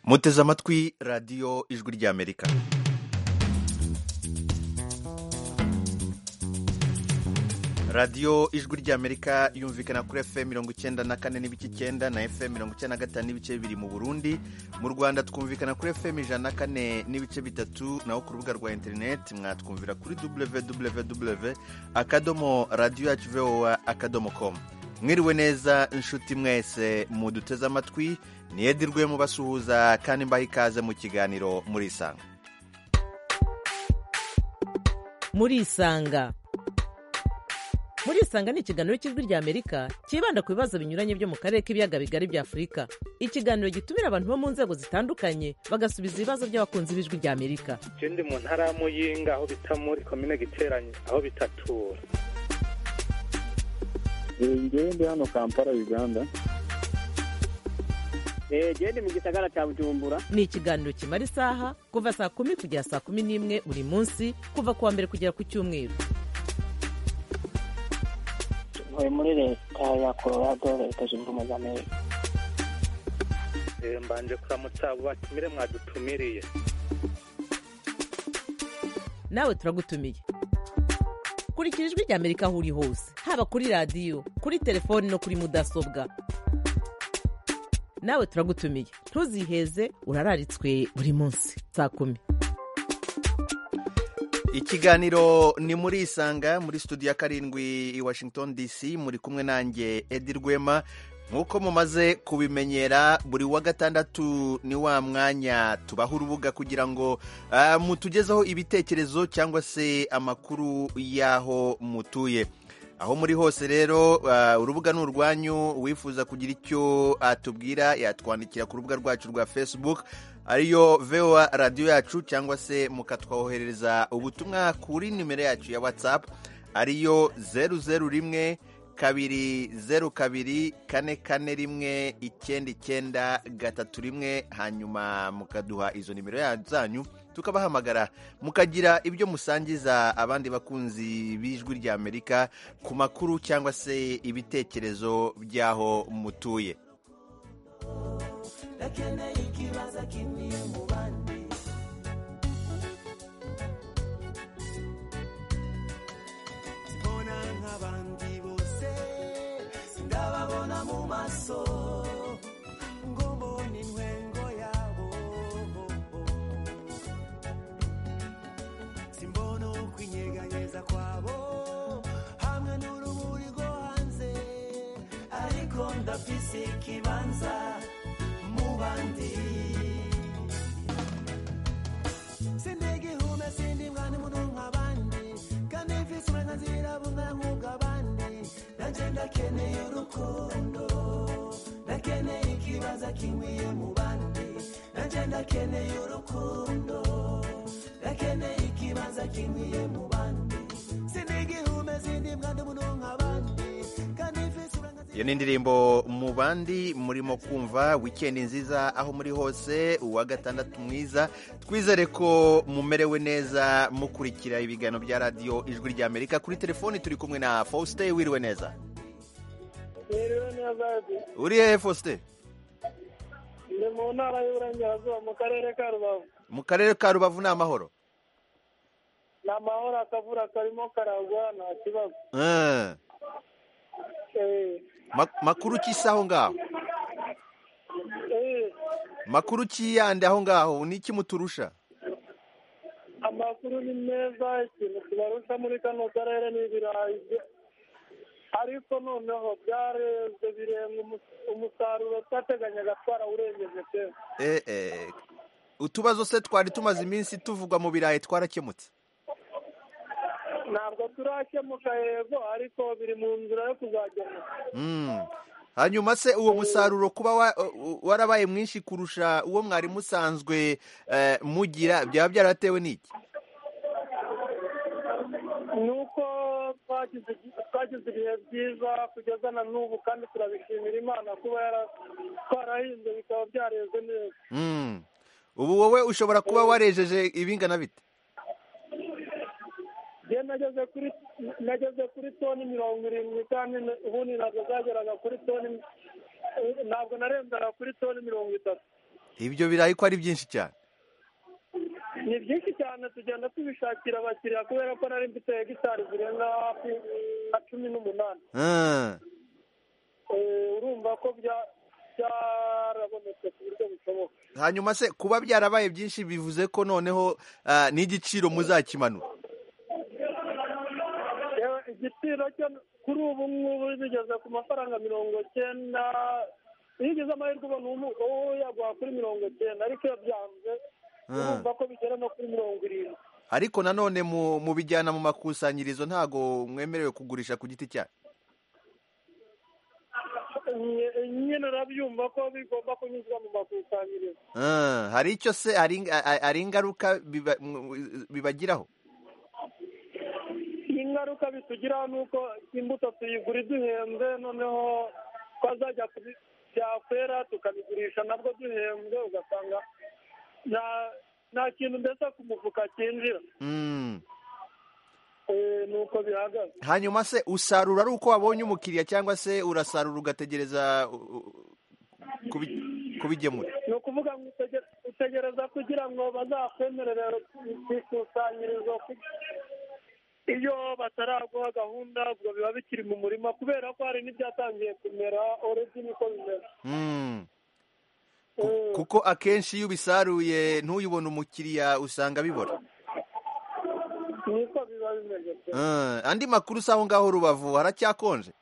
muteze amatwi radiyo ijwi ry'amerika. radiyo ijwi ry'amerika yumvikana kuri FM 94 n'ibice 9 na FM 95 n'ibice bibiri mu Burundi. Mu Rwanda twumvikana kuri FM 104 n'ibice bitatu, naho ku rubuga rwa internet mwatwumvira kuri www.radioyacu.com. Mwiriwe neza inshuti mwese muduteze amatwi, ni Edirwe mubasuhuza kandi mbaha ikaze mu kiganiro Murisanga. Murisanga ni ikiganiro cy'ijwi ry'Amerika kibanda ku bibazo binyuranye byo mu karere k'ibiyaga bigari bya Afurika. Ikiganiro gitumira abantu bo mu nzego zitandukanye bagasubiza ibibazo by'abakunzi b'ijwi ry'Amerika. Ndi mu ntara ya Muyinga aho bita muri komine Giteranyi aho bitatura. Ndi hano Kampala Uganda. Ndi mu gisagara cya Bujumbura. Ni ikiganiro kimara isaha kuva saa 10 kugera saa 11 buri munsi, kuva kuwa mbere kugera ku cyumweru. Muri leta ya Colorado, leta zunze ubumwe za Amerika. Mbanje kuramutsa abo batumire mwadutumiriye. Nawe turagutumiye. Kurikira ijwi ry'Amerika aho uri hose, haba kuri radiyo, kuri telefoni no kuri mudasobwa. Nawe turagutumiye, ntuziheze, urararitswe buri munsi saa 10. Ikiganiro ni Murisanga, muri studio ya 7 i Washington DC, muri kumwe nanjye Edi Rwema. Nkuko mumaze kubimenyera, buri wa gatandatu ni wa mwanya tubaha urubuga kugira ngo mutugezeho ibitekerezo cyangwa se amakuru y'aho mutuye. Aho muri hose rero, urubuga ni urwanyu. Wifuza kugira icyo atubwira yatwandikira ku rubuga rwacu rwa Facebook, ariyo VOA Radio yacu, cyangwa se mukatwoherereza ubutumwa kuri nimero yacu ya WhatsApp, ariyo 002-242-441-991, hanyuma mukaduha izo nimero zanyu tukabahamagara, mukagira ibyo musangiza abandi bakunzi b'ijwi ry'Amerika ku makuru cyangwa se ibitekerezo by'aho mutuye. Ndafise ikibanza mu bandi, sindigihume sindi mwana muntu nk'abandi, kandi mfise uburenganzira bungana nk'ubw'abandi. Nanje ndakeneye urukundo, ndakeneye ikibanza kinkwiye mu bandi. Nanje ndakeneye urukundo, ndakeneye ikibanza kinkwiye mu bandi. Sindigihume sindi mwana muntu nk'abandi, kandi mfise iyo ni indirimbo mu bandi murimo kumva. Wikendi nziza aho muri hose, uwa gatandatu mwiza. Twizere ko mumerewe neza mukurikira ibiganiro bya radiyo ijwi ry'Amerika. Kuri telefoni turi kumwe na Faustin. Wiriwe neza? Wiriwe neza. Uri hehe Faustin? Ndi mu ntara y'Uburengerazuba mu karere ka Rubavu. Mu karere ka Rubavu ni amahoro? Ni amahoro, akavura karimo karagwa, nta kibazo. Makuru ki aho ngaho? Makuru ki yandi aho ngaho? Ni iki muturusha? Amakuru ni meza. Ikintu tubarusha muri kano karere ni ibirayi, ariko noneho byareze birenga umusaruro twateganyaga twarawurengeje pe. Utubazo se twari tumaze iminsi tuvugwa mu birayi twarakemutse? Ntabwo turakemuka yego, ariko biri mu nzira yo kuzakemuka. Hanyuma se uwo musaruro kuba warabaye mwinshi kurusha uwo mwari musanzwe mugira, byaba byaratewe n'iki? Nuko twagize ibihe byiza kugeza na n'ubu, kandi turabishimira Imana kuba twarahinze bikaba byareze neza. Ubu wowe ushobora kuba warejeje ibingana bite? nageze kuri toni 70 kandi ubundi ntabwo zageraga kuri toni, ntabwo narenzaga kuri toni 30. ibyo birayi ko ari byinshi cyane. ni byinshi cyane tugenda tubishakira abakiriya kubera ko nari mfite hegitari zirenga hafi nka 18. Urumva ko byarabonetse ku buryo bushoboka. Hanyuma se kuba byarabaye byinshi bivuze ko noneho n'igiciro muzakimanura? Igiciro cyo kuri ubu ngubu bigeze ku mafaranga 90. Iyo ugeze amahirwe ubona uwo yaguha kuri 90, ariko iyo byanze urumva ko bigera no kuri 70. Ariko nanone mu bijyana mu makusanyirizo ntago mwemerewe kugurisha ku giti cyanyu? Nyine narabyumva ko bigomba kunyuzwa mu makusanyirizo. Hari icyo se ari ingaruka bibagiraho? Ingaruka bitugiraho ni uko imbuto tuyigura duhenze, noneho twazajya byakwera tukabigurisha nabwo duhenze, ugasanga nta kintu mbese ku mufuka cyinjira. Nuko bihagaze. Hanyuma se usarura ari uko wabonye umukiriya cyangwa se urasarura ugategereza kubigemura? Ni ukuvuga ngo utegereza kugira ngo bazakwemerere ku ikusanyirizo. Iyo bataraguha gahunda ubwo biba bikiri mu murima, kubera ko hari n'ibyatangiye kumera already niko bimera. Kuko akenshi iyo ubisaruye ntuyibone umukiriya usanga bibora. Niko biba bimeze. Andi makuru se aho ngaho Rubavu haracyakonje?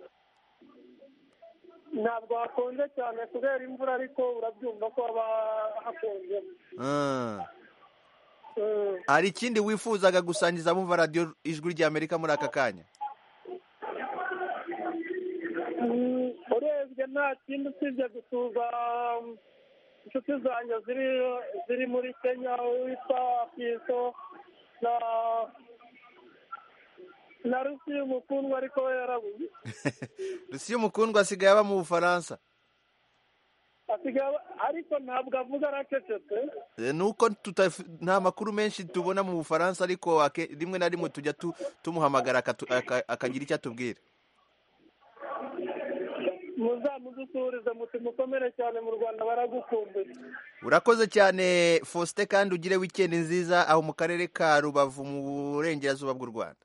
Ntabwo hakonje cyane kubera imvura, ariko urabyumva ko haba hakonje. Hari ikindi wifuzaga gusangiza bumva radiyo Ijwi ry'Amerika muri aka kanya? Urebye nta kindi usibye gusuza inshuti zanjye ziri muri Kenya, witwa Fiso na Rusi Mukundwa, ariko we yarabuze. Rusi Mukundwa asigaye aba mu Bufaransa? Ariko ntabwo avuga, aracecetse. Nuko nta makuru menshi tubona mu Bufaransa, ariko rimwe na rimwe tujya tumuhamagara akagira icyo atubwira. Muzamudusurize muti mukomere cyane, mu Rwanda baragukumbuye. Urakoze cyane Faustin, kandi ugire weekend nziza aho mu karere ka Rubavu mu burengerazuba bw'u Rwanda.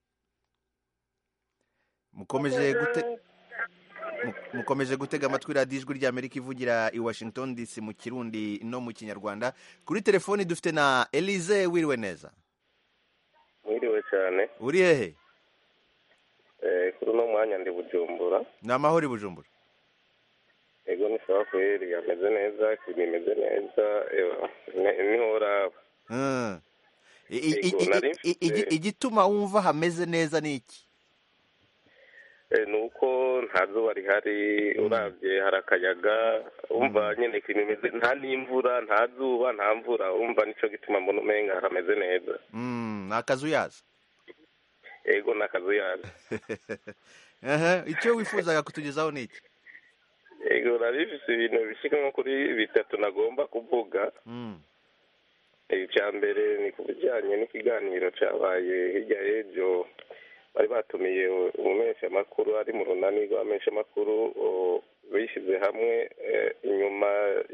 Mukomeje gutega amatwi radiyo Ijwi ry'Amerika ivugira i Washington DC mu Kirundi no mu Kinyarwanda. Kuri telefoni dufite na Elize. Wiriwe neza? Wiriwe cyane. Uri hehe? Kuri uno mwanya ndi Bujumbura. Ni amahoro i Bujumbura? Ego ni sawa kweli, ameze neza, kimeze neza, niho uraba. Igituma wumva hameze neza ni iki? Nuko nta zuba rihari, urabye hari akayaga, umva nyine kimeze, nta n'imvura, nta zuba, nta mvura, umva nicyo gituma mbona umenga hameze neza. Ni akazuyaza? Ego ni akazuyaza. Icyo wifuzaga kutugezaho ni iki? Ego narifise ibintu bishika nko kuri 3 nagomba kuvuga. Icya mbere ni ku bijyanye n'ikiganiro cyabaye hirya y'ejo, bari batumiye umumenyeshamakuru ari mu runani rw'abamenyeshamakuru bishyize hamwe inyuma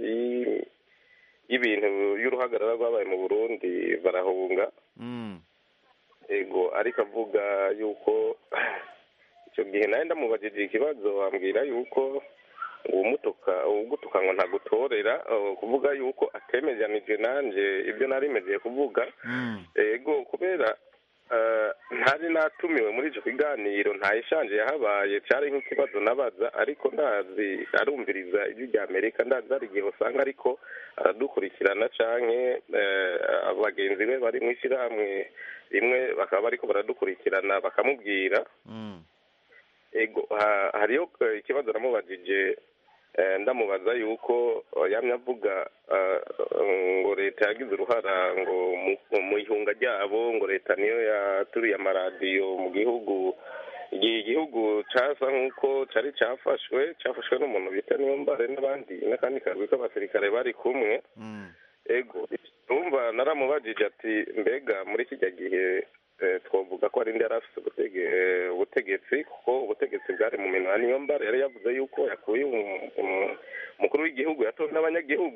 y'ibintu y'uruhagarara rwabaye mu Burundi barahunga. Ego ariko avuga yuko icyo gihe nawe ndamubajije ikibazo, wambwira yuko ugutuka ngo ntagutorera, kuvuga yuko atemejanije nanjye ibyo narimejeye kuvuga. Ego kubera ntari natumiwe muri icyo kiganiro, nta ishanje yahabaye, cyari nk'ikibazo nabaza, ariko ndazi arumviriza Ijwi ry'Amerika, ndazi hari igihe usanga ariko aradukurikirana canke abagenzi be bari mu ishyirahamwe rimwe bakaba bariko baradukurikirana bakamubwira. Ego hariyo ikibazo namubajije, ndamubaza yuko yamye avuga ngo leta yagize uruhara ngo mu ihunga ryabo, ngo leta niyo yaturiye amaradiyo mu gihugu. Igihugu cyasa nk'uko cyari cyafashwe n'umuntu bita Niyombare n'akandi karwi k'abasirikare bari kumwe. Ego urumva naramubajije ati mbega muri kijya gihe twavuga ko ari ndi yarafite ubutegetsi, kuko ubutegetsi bwari mu minwa ya Niyombare. Yari yavuze yuko yakuye umukuru w'igihugu yatowe n'abanyagihugu.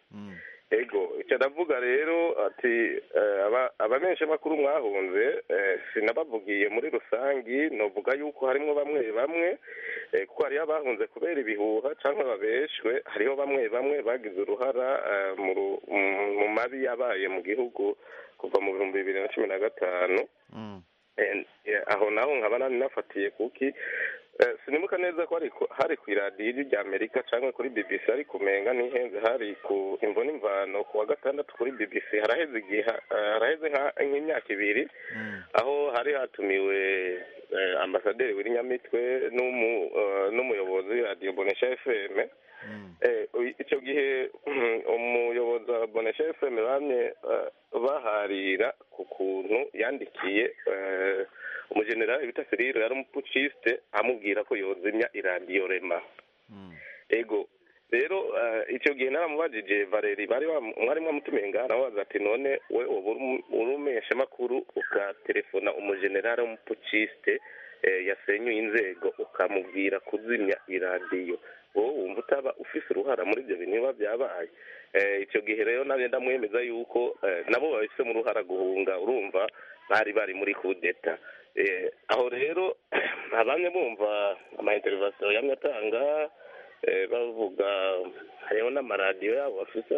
ego icyo ndavuga rero ati abamenyeshamakuru mwahunze sinabavugiye muri rusangi novuga yuko harimo bamwe bamwe kuko hariho abahunze kubera ibihuha cyangwa babeshwe hariho bamwe bamwe bagize uruhara mu mabi yabaye mu gihugu kuva mu 2015 aho naho nkaba nafatiye kuki sinimuka neza ko hari ku iradiyo rya Amerika cyangwa kuri BBC ariko umenga nihenze hari ku imvo n'imvano ku wa gatandatu kuri BBC haraheze nk'imyaka ibiri aho hari hatumiwe ambasaderi w'Inyamitwe n'umuyobozi wa Radio Bonesha FM icyo gihe umuyobozi wa Bonesha FM bamye baharira ku kuntu yandikiye umujenerali bita Feriro yari umupuciste amubwira ko yozimya iradiyo Rema ego rero icyo gihe naramubajije Valeri mwari mwamutumiye ngaha nawe ati none we urumesha makuru ukatelefona umujenerali w'umupuciste yasenyuye inzego ukamubwira kuzimya iradiyo wowe wumva utaba ufise uruhara muri ibyo bintu biba byabaye icyo gihe rero nawe ndamwemeza yuko nabo babise mu ruhara guhunga urumva bari muri kudeta aho rero abamwe bumva ama-intervention yamwe atanga bavuga hariho n'amaradiyo yabo bafise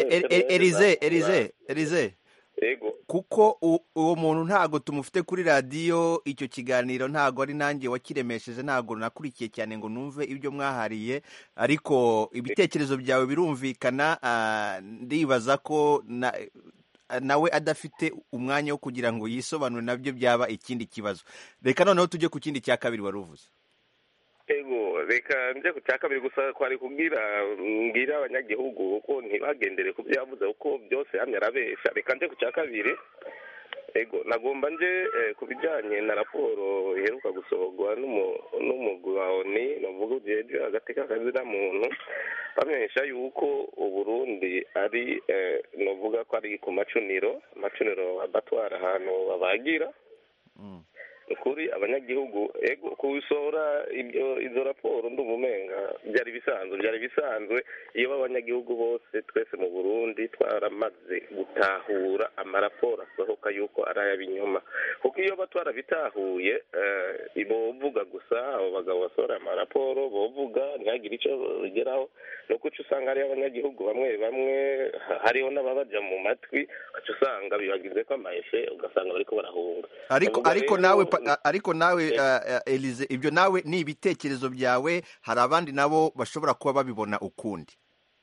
Elize kuko uwo muntu ntago tumufite kuri radiyo icyo kiganiro ntago ari nanjye wakiremesheje ntago nakurikiye cyane ngo numve ibyo mwahariye ariko ibitekerezo byawe birumvikana ndibaza ko nawe adafite umwanya wo kugira ngo yisobanure nabyo byaba ikindi kibazo reka noneho tujye ku kindi cya kabiri wari uvuze ego reka njye ku cya kabiri gusa kwari mbwira abanyagihugu uko ntibagendere ku byo yavuze kuko byose hamwe arabesha reka njye ku cya kabiri ego nagomba nje ku bijyanye na raporo iheruka gusohorwa n'umugwi wa ONU navuga ujeje hagati k'akazina muntu bamenyesha yuko Uburundi ari navuga ko ari ku macuniro abatwara ahantu babagira kuri abanyagihugu ego kubisohora izo raporo ndumumenga byari bisanzwe iyo abanyagihugu bose twese mu Burundi twaramaze gutahura amaraporo asohoka yuko ari ayabinyoma kuko iyo batwara bitahuye bovuga gusa abo bagabo basohora amaraporo bovuga ntihagire icyo bigeraho nuko usanga ari abanyagihugu bamwe hariho n'ababaja mu matwi usanga bibagize ko amaeshe ugasanga bariko barahunga ariko nawe Elize ibyo nawe ni ibitekerezo byawe hari abandi nabo bashobora kuba babibona ukundi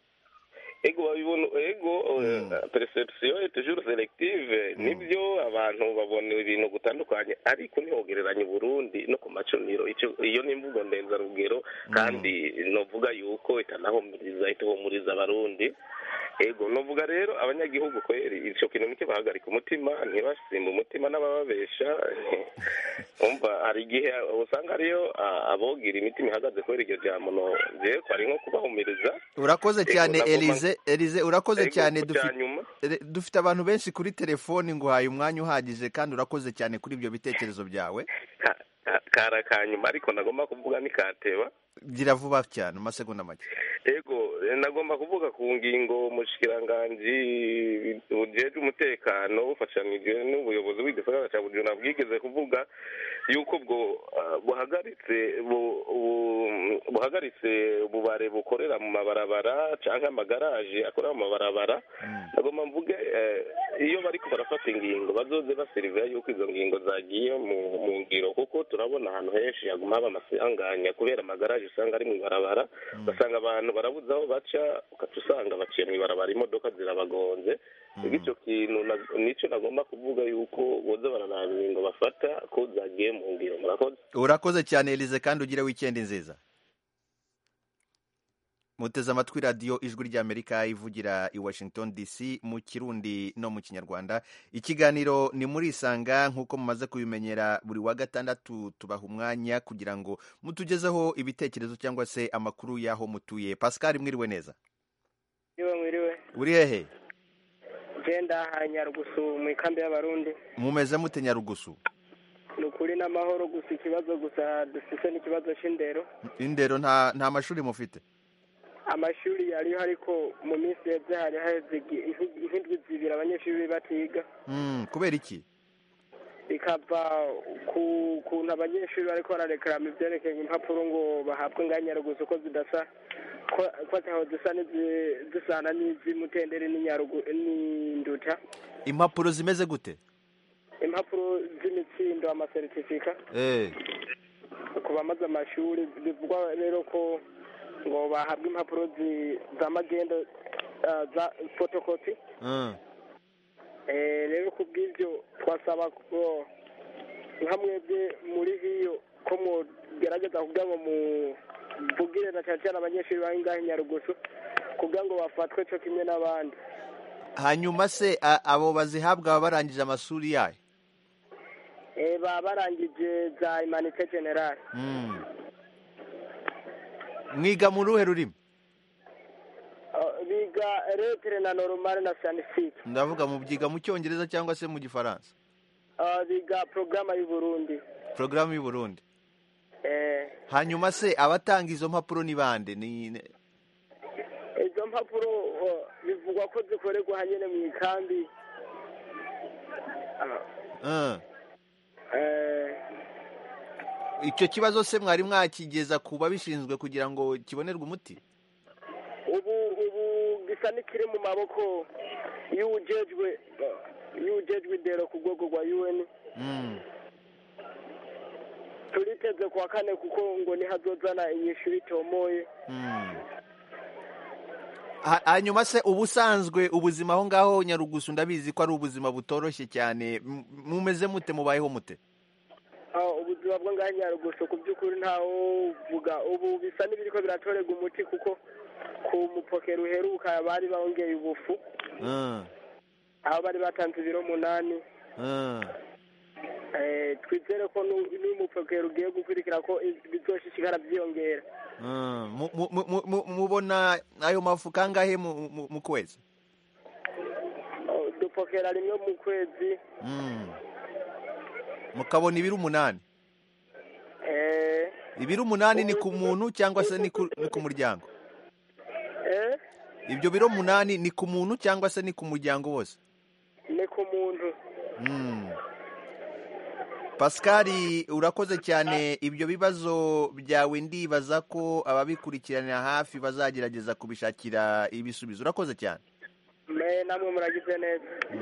perception est toujours selective nibyo abantu babona ibintu gutandukanye ariko ntihogereranye Burundi no ku macuniro iyo ni imvugo ndenzarugero kandi novuga yuko itahumuriza abarundi ego novuga rero abanyagihugu kweri ico kintu nike bahagarika umutima ntibasimba umutima n'abababesha umva hari igihe usanga ariyo abogira imitima ihagaze kweri iryo jambo no je kwari nko kubahumiriza urakoze cyane Elize urakoze cyane dufite abantu benshi kuri telefoni ngo haye umwanya uhagije kandi urakoze cyane kuri ibyo bitekerezo byawe karakanyuma ariko nagomba kuvuga ni kateba gira vuba cyane amasegonda make ego nagomba kuvuga ku ngingo mushikiranganje ujeje umutekano bufashanije n'ubuyobozi bw'igisagara cya Bujumbura bwigeze kuvuga yuko bwo buhagaritse ububare bukorera mu mabarabara cyangwa amagaraje akorera mu mabarabara nagomba mvuge iyo bariko barafata ingingo bazoze baserivera yuko izo ngingo zagiye mu ngiro kuko turabona ahantu henshi haguma haba amasanganya kubera amagaraje usanga ari mu ibarabara ugasanga abantu barabuze aho baca ukaca usanga baciye mu ibarabara imodoka zirabagonze icyo kintu nicyo nagomba kuvuga yuko boza baranaba ingingo bafata ko zagiye mu ngiro murakoze urakoze cyane Elize kandi ugire weekend nziza muteze amatwi radiyo ijwi ry'Amerika ivugira i Washington DC mu Kirundi no mu Kinyarwanda ikiganiro ni muri Isanga nk'uko mumaze kubimenyera buri wa gatandatu tubaha umwanya kugira ngo mutugezeho ibitekerezo cyangwa se amakuru y'aho mutuye Pascal mwiriwe neza mwiriwe uri hehe genda Nyarugusu mu ikambi y'abarundi mumeze mute Nyarugusu nukuri n'amahoro gusa ikibazo gusa dufite n'ikibazo c'indero indero nta mashuri mufite amashuri yariho ariko mu minsi yose hari haheze nk'indwi zibiri abanyeshuri batiga. Kubera iki? Bikava ku kuntu abanyeshuri bariko bararekarama ivyerekeye impapuro ngo bahabwe nganyarugusu ko zidasa ko ataho zisana n'iz'Imutendere n'Induta. Impapuro zimeze gute? Impapuro z'imitsindo, amasertifika ku bamaze amashuri. Bivugwa rero ko ngo bahabwe impapuro z'amagendo za photocopy. Rero kubw'ibyo twasaba ko nka mwebwe muri hiyo ko mugerageza kugira ngo muvugire na cyane cyane abanyeshuri bari ngaho Nyarugusu kugira ngo bafatwe cyo kimwe n'abandi. Hanyuma se abo bazihabwa baba barangije amashuri yayo? Baba barangije za Humanité Generale. Mwiga mu ruhe rurimi? Biga lettre na normale na scientifique. Ndavuga mu byiga mu Cyongereza cyangwa se mu Gifaransa? Biga programme y'u Burundi. Programme y'u Burundi. Hanyuma se abatanga izo mpapuro ni bande? Izo mpapuro bivugwa ko zikorerwa hanyene mu ikambi. Icyo kibazo se mwari mwakigeza kuba bishinzwe kugira ngo kibonerwe umuti? Ubu gisa n'ikiri mu maboko y'ujejwe indero ku rwego rwa UN. Turiteze kuwa kane kuko ngo nihazozana inyishu itomoye. Hanyuma se ubusanzwe ubuzima aho ngaho Nyarugusu ndabizi ko ari ubuzima butoroshye cyane, mumeze mute, mubayeho mute? Ubuzima bwo ngaho Nyarugusu ku by'ukuri ntaho uvuga. Ubu bisa n'ibiriko biratorega umuti kuko ku mupokero uheruka bari bongeye ubufu. Aho bari batanze ibiro 8. Twizere ko n'umupokero ugiye gukurikira ko bizoshishikara byiyongera. Mubona ayo mafu kangahe mu kwezi? Dupokera rimwe mu kwezi. Mukabona ibiro 8? Ibiro 8 ni ku muntu cyangwa se ni ku muryango? Ibyo biro 8 ni ku muntu cyangwa se ni ku muryango wose? Ni ku muntu. Pascal, urakoze cyane. Ibyo bibazo byawe ndibaza ko ababikurikiranira hafi bazagerageza kubishakira ibisubizo. Urakoze cyane. Namwe muragize neza.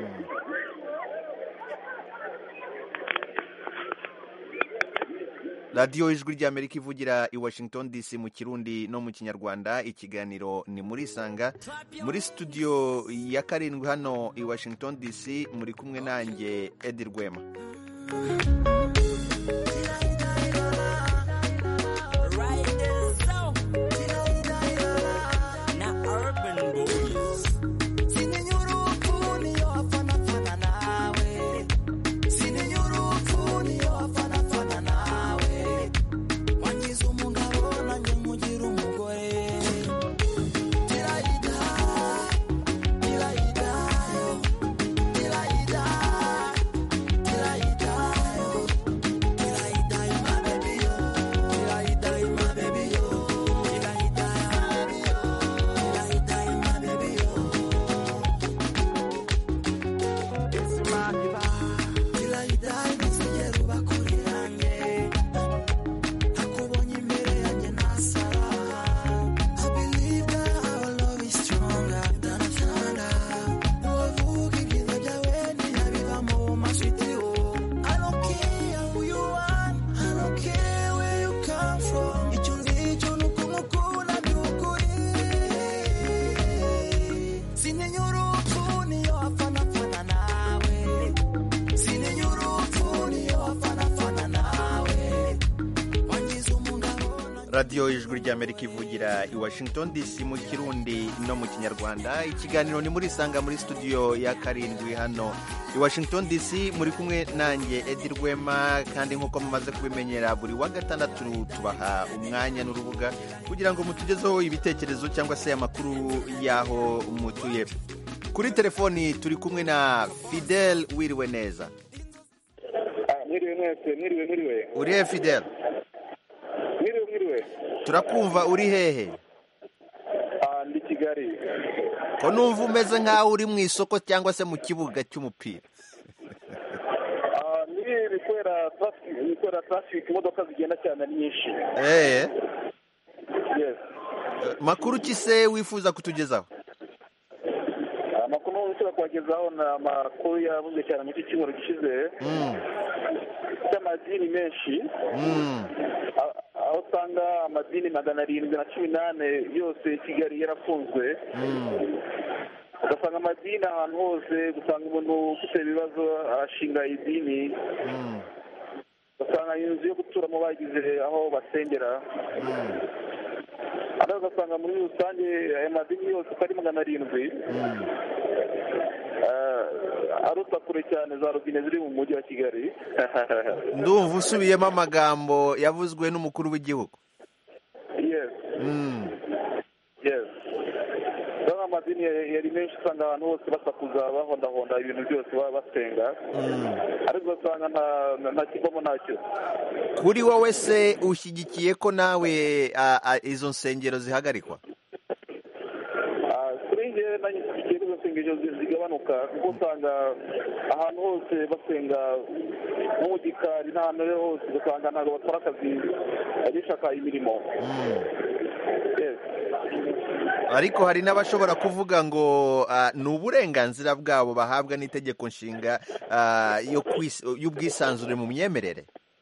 Radio Ijwi ry'Amerika ivugira i Washington DC mu Kirundi no mu Kinyarwanda. Ikiganiro ni muri Sanga muri studio ya 7 hano i Washington DC. Muri kumwe nanjye Edi Rwema. Radio Ijwi ry'Amerika ivugira i Washington DC mu Kirundi no mu Kinyarwanda. Ikiganiro ni muri Sanga muri studio ya 7 hano i Washington DC. Muri kumwe nanjye Edi Rwema, kandi nkuko mumaze kubimenyera buri wa gatandatu tubaha umwanya n'urubuga kugira ngo mutugezeho ibitekerezo cyangwa se amakuru yaho mutuye. Kuri telefoni turi kumwe na Fidel. Wiriwe neza? Mwiriwe mwese. Mwiriwe. Urihe Fidel? Mwiriwe. Turakumva. Uri hehe? Kigali. ko numva umeze nk'aho uri mu isoko cyangwa se mu kibuga cy'umupira. Ni bikorera traffic, imodoka zigenda cyane ari nyinshi. Yes. Makuru ki se wifuza kutugezaho? Amakuru wifuza kubagezaho ni amakuru yavuze cyane mu cyumweru gishize cy'amadini menshi, aho usanga amadini 718 yose Kigali yarafunzwe. Ugasanga amadini ahantu hose, gusanga umuntu ufite ibibazo arashinga idini, ugasanga inzu yo guturamo bagize aho basengera, ariko ugasanga muri rusange aya madini yose uko ari 700 aruta kure cyane za robine ziri mu mujyi wa Kigali. Ndumva usubiyemo amagambo yavuzwe n'umukuru w'igihugu. Yes. Yes. Amadini yari menshi, usanga ahantu hose basakuza bahondahonda ibintu byose baba basenga, ariko ugasanga nta kivamo ntacyo. Kuri wowe se ushyigikiye ko nawe izo nsengero zihagarikwa? Kuri njye nashyigikiye ko izo nsengero zigabanuka, kuko usanga ahantu hose basenga nko mu gikari n'ahantu hose, ugasanga ntabwo bakora akazi agishaka imirimo. Yes. Ariko hari n'abashobora kuvuga ngo ni uburenganzira bwabo bahabwa n'itegeko nshinga y'ubwisanzure mu myemerere.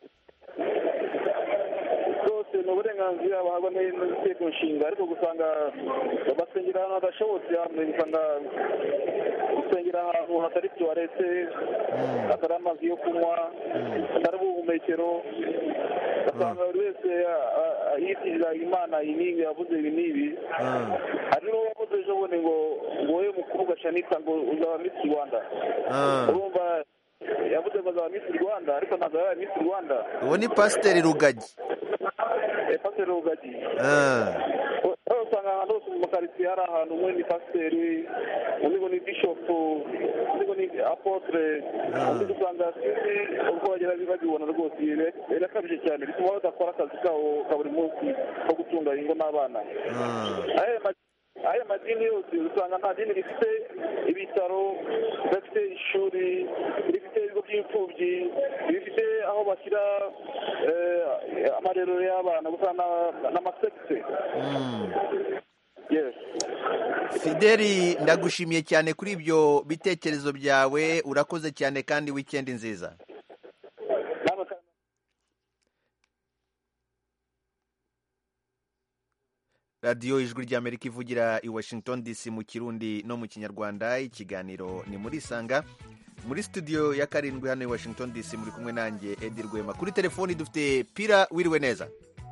Rwose ni uburenganzira bahabwa n'itegeko nshinga, ariko gusanga basengera ahantu hadashobotse, usanga gusengera ahantu hatari tuwarete, hatari amazi yo kunywa, hatari ubuhumekero, ugasanga buri wese yitirira Imana iyi yavuze ibi n'ibi. Hari n'uwo wavuze ejo bundi ngo wowe mukobwa Shanitha ngo uzaba Miss Rwanda. Urumva yavuze ngo azaba Miss Rwanda, ariko ntabwo yaba Miss Rwanda. Uwo ni Pasiteri Rugagi. Pasiteri Rugagi. Usanga ahantu hose mu karitsiye hari ahantu umwe ni pasiteri, undi ngo ni bishop, undi ngo ni apotre, undi usanga ubwo bagera babibona rwose birakabije cyane, bituma badakora akazi kabo ka buri munsi ko gutunga ingo n'abana. Aya madini yose usanga nta dini rifite ibitaro, rifite ishuri, rifite ibigo by'imfubyi, rifite aho bashyira amarerero y'abana, gusa n'amasekite. Yes. Fideli, ndagushimiye cyane kuri ibyo bitekerezo byawe, urakoze cyane kandi weekend nziza. radiyo ijwi ry'Amerika ivugira i Washington DC mu Kirundi no mu Kinyarwanda. Ikiganiro ni muri Sanga, muri studio ya 7 hano i Washington DC, muri kumwe nanjye Edi Rwema. Kuri telefoni dufite Pira. Wiriwe neza?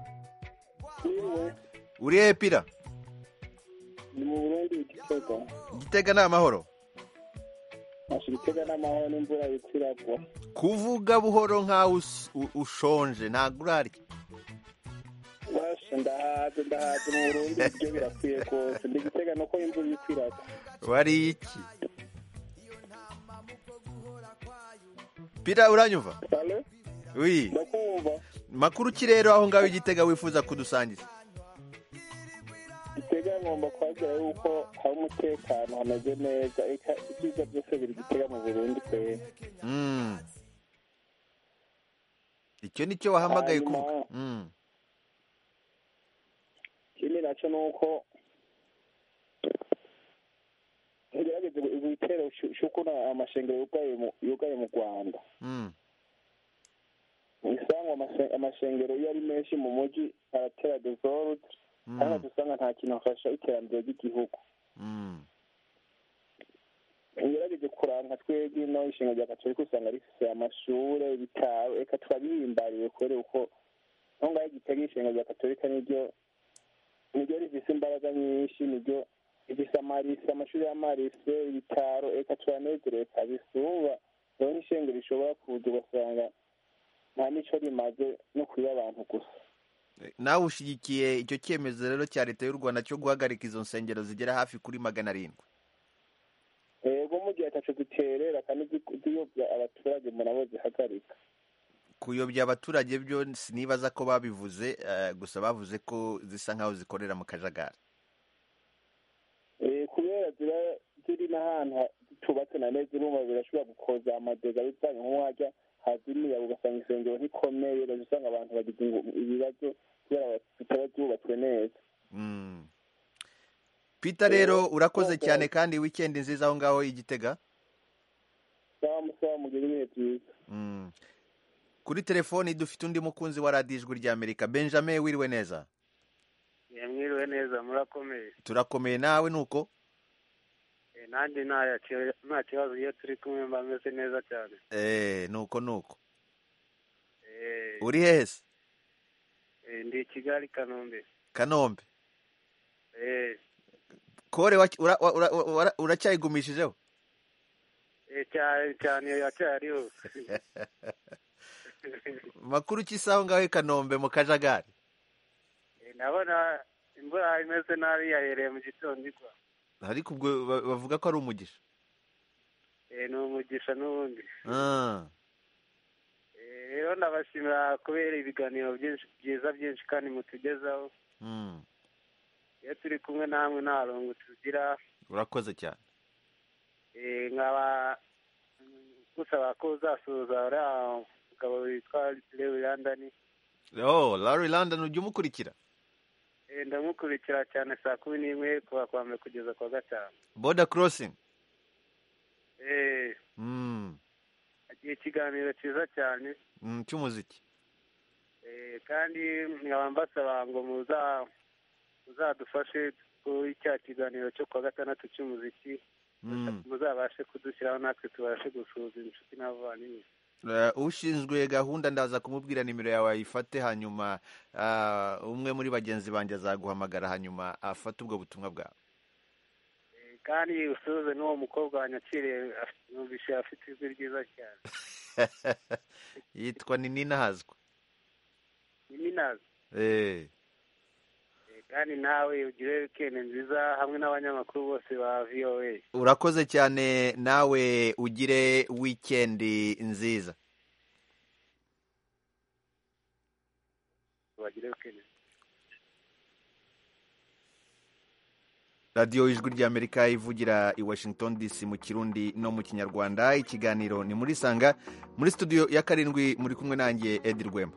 Uriye Pira? Ni mu Burundi, Gitega. Gitega ni amahoro? Gitega ni amahoro, n'imvura ikiragwa. Kuvuga buhoro nkaho ushonje, ntabwo urarya? Ndahaze mu Burundi, ibyo birakwiye rwose. Ndi Gitega nuko imvura ikiragwa. Wari iki? Pira, uranyumva? Hello? Oui. Ndakumva. Makuru ki rero aho ngaho Gitega wifuza kudusangiza? Gitega ngomba kwagira yuko hari umutekano, hameze neza, eka ibyiza byose biri Gitega mu Burundi pe. Icyo nicyo wahamagaye kuvuga. Ikindi nacyo ni uko ngerageze ibitero cy'ukuntu amashengero yugaye mu Rwanda. Usanga amashengero iyo ari menshi mu mujyi aratera desordre, kandi dusanga nta kintu afasha iterambere ry'igihugu. Ngerageze kuranka twebwe no ishinga rya Gatolika, usanga rifite amashuri, ibitaro, eka twabihimbariye kubera uko aho ngaho Gitega ishinga rya Gatolika niryo rifite imbaraga nyinshi, niryo rifite amashuri y'amarise, ibitaro, eka turanezerewe kabisa. Uba rero n'ishengero rishobora kuza ugasanga nta n'icyo rimaze no kuba abantu gusa. Nawe ushyigikiye icyo cyemezo rero cya leta y'u Rwanda cyo guhagarika izo nsengero zigera hafi kuri 700? Yego, mu gihe ataco duterera kandi ziyobya abaturage mu nabo zihagarika. Kuyobya abaturage byo sinibaza ko babivuze, gusa bavuze ko zisa nkaho zikorera mu kajagari. ziba ziri n'ahantu tubatse na neza urumva birashobora gukoza amadega bitanye nk'uwajya hazimiye ugasanga insengero ntikomeye usanga abantu bagize ibibazo kubera zitaba zubatswe neza. Peter rero urakoze cyane kandi weekend nziza aho ngaho i Gitega. Sawa mugire ibihe byiza. Kuri telefoni dufite undi mukunzi wa Radio Ijwi ry'Amerika. Benjamin, wiriwe neza? Mwiriwe neza, murakomeye? Turakomeye, nawe nuko? Nanjye nta kibazo, iyo turi kumwe mba meze neza cyane. Nuko uri hehe se? Ndi Kigali, Kanombe. Kanombe? Kore uracyayigumishijeho? Cyane yacyariho. Makuru ki saho ngaho i Kanombe mu kajagari? Ndabona imvura imeze nabi, yahereye mu gitondo igwa. Ariko ubwo bavuga ko ari umugisha? Ni umugisha n'ubundi. Rero ndabashimira kubera ibiganiro byiza byinshi kandi mutugezaho. Iyo turi kumwe namwe nta rungu tugira. Urakoze cyane. Nkaba gusaba ko uzasuhuza uriya mugabo witwa Larry London. Larry London ujya umukurikira? Ndamukurikira cyane saa 11 kuva kwa mbere kugeza kwa gatanu. Border crossing? Agiye ikiganiro cyiza cyane. Cy'umuziki? Kandi nkaba mbasaba ngo muzadufashe kuri cya kiganiro cyo kwa gatandatu cy'umuziki. Muzabashe kudushyiraho natwe tubashe gusuhuza inshuti n'abavandimwe. Ushinzwe gahunda ndaza kumubwira nimero yawe ayifate, hanyuma umwe muri bagenzi banjye azaguhamagara hanyuma afate ubwo butumwa bwawe. Kandi usuhuze n'uwo mukobwa wanyakiriye, numvise afite ijwi ryiza cyane. Yitwa Nina Hazwa. Nina? Kandi nawe ugire weekend nziza hamwe n'abanyamakuru bose ba VOA. Urakoze cyane, nawe ugire weekend nziza. Radio Ijwi ry'Amerika ivugira i Washington DC mu Kirundi no mu Kinyarwanda. Ikiganiro ni muri Sanga, muri studio ya 7 muri kumwe nanjye Edi Rwema.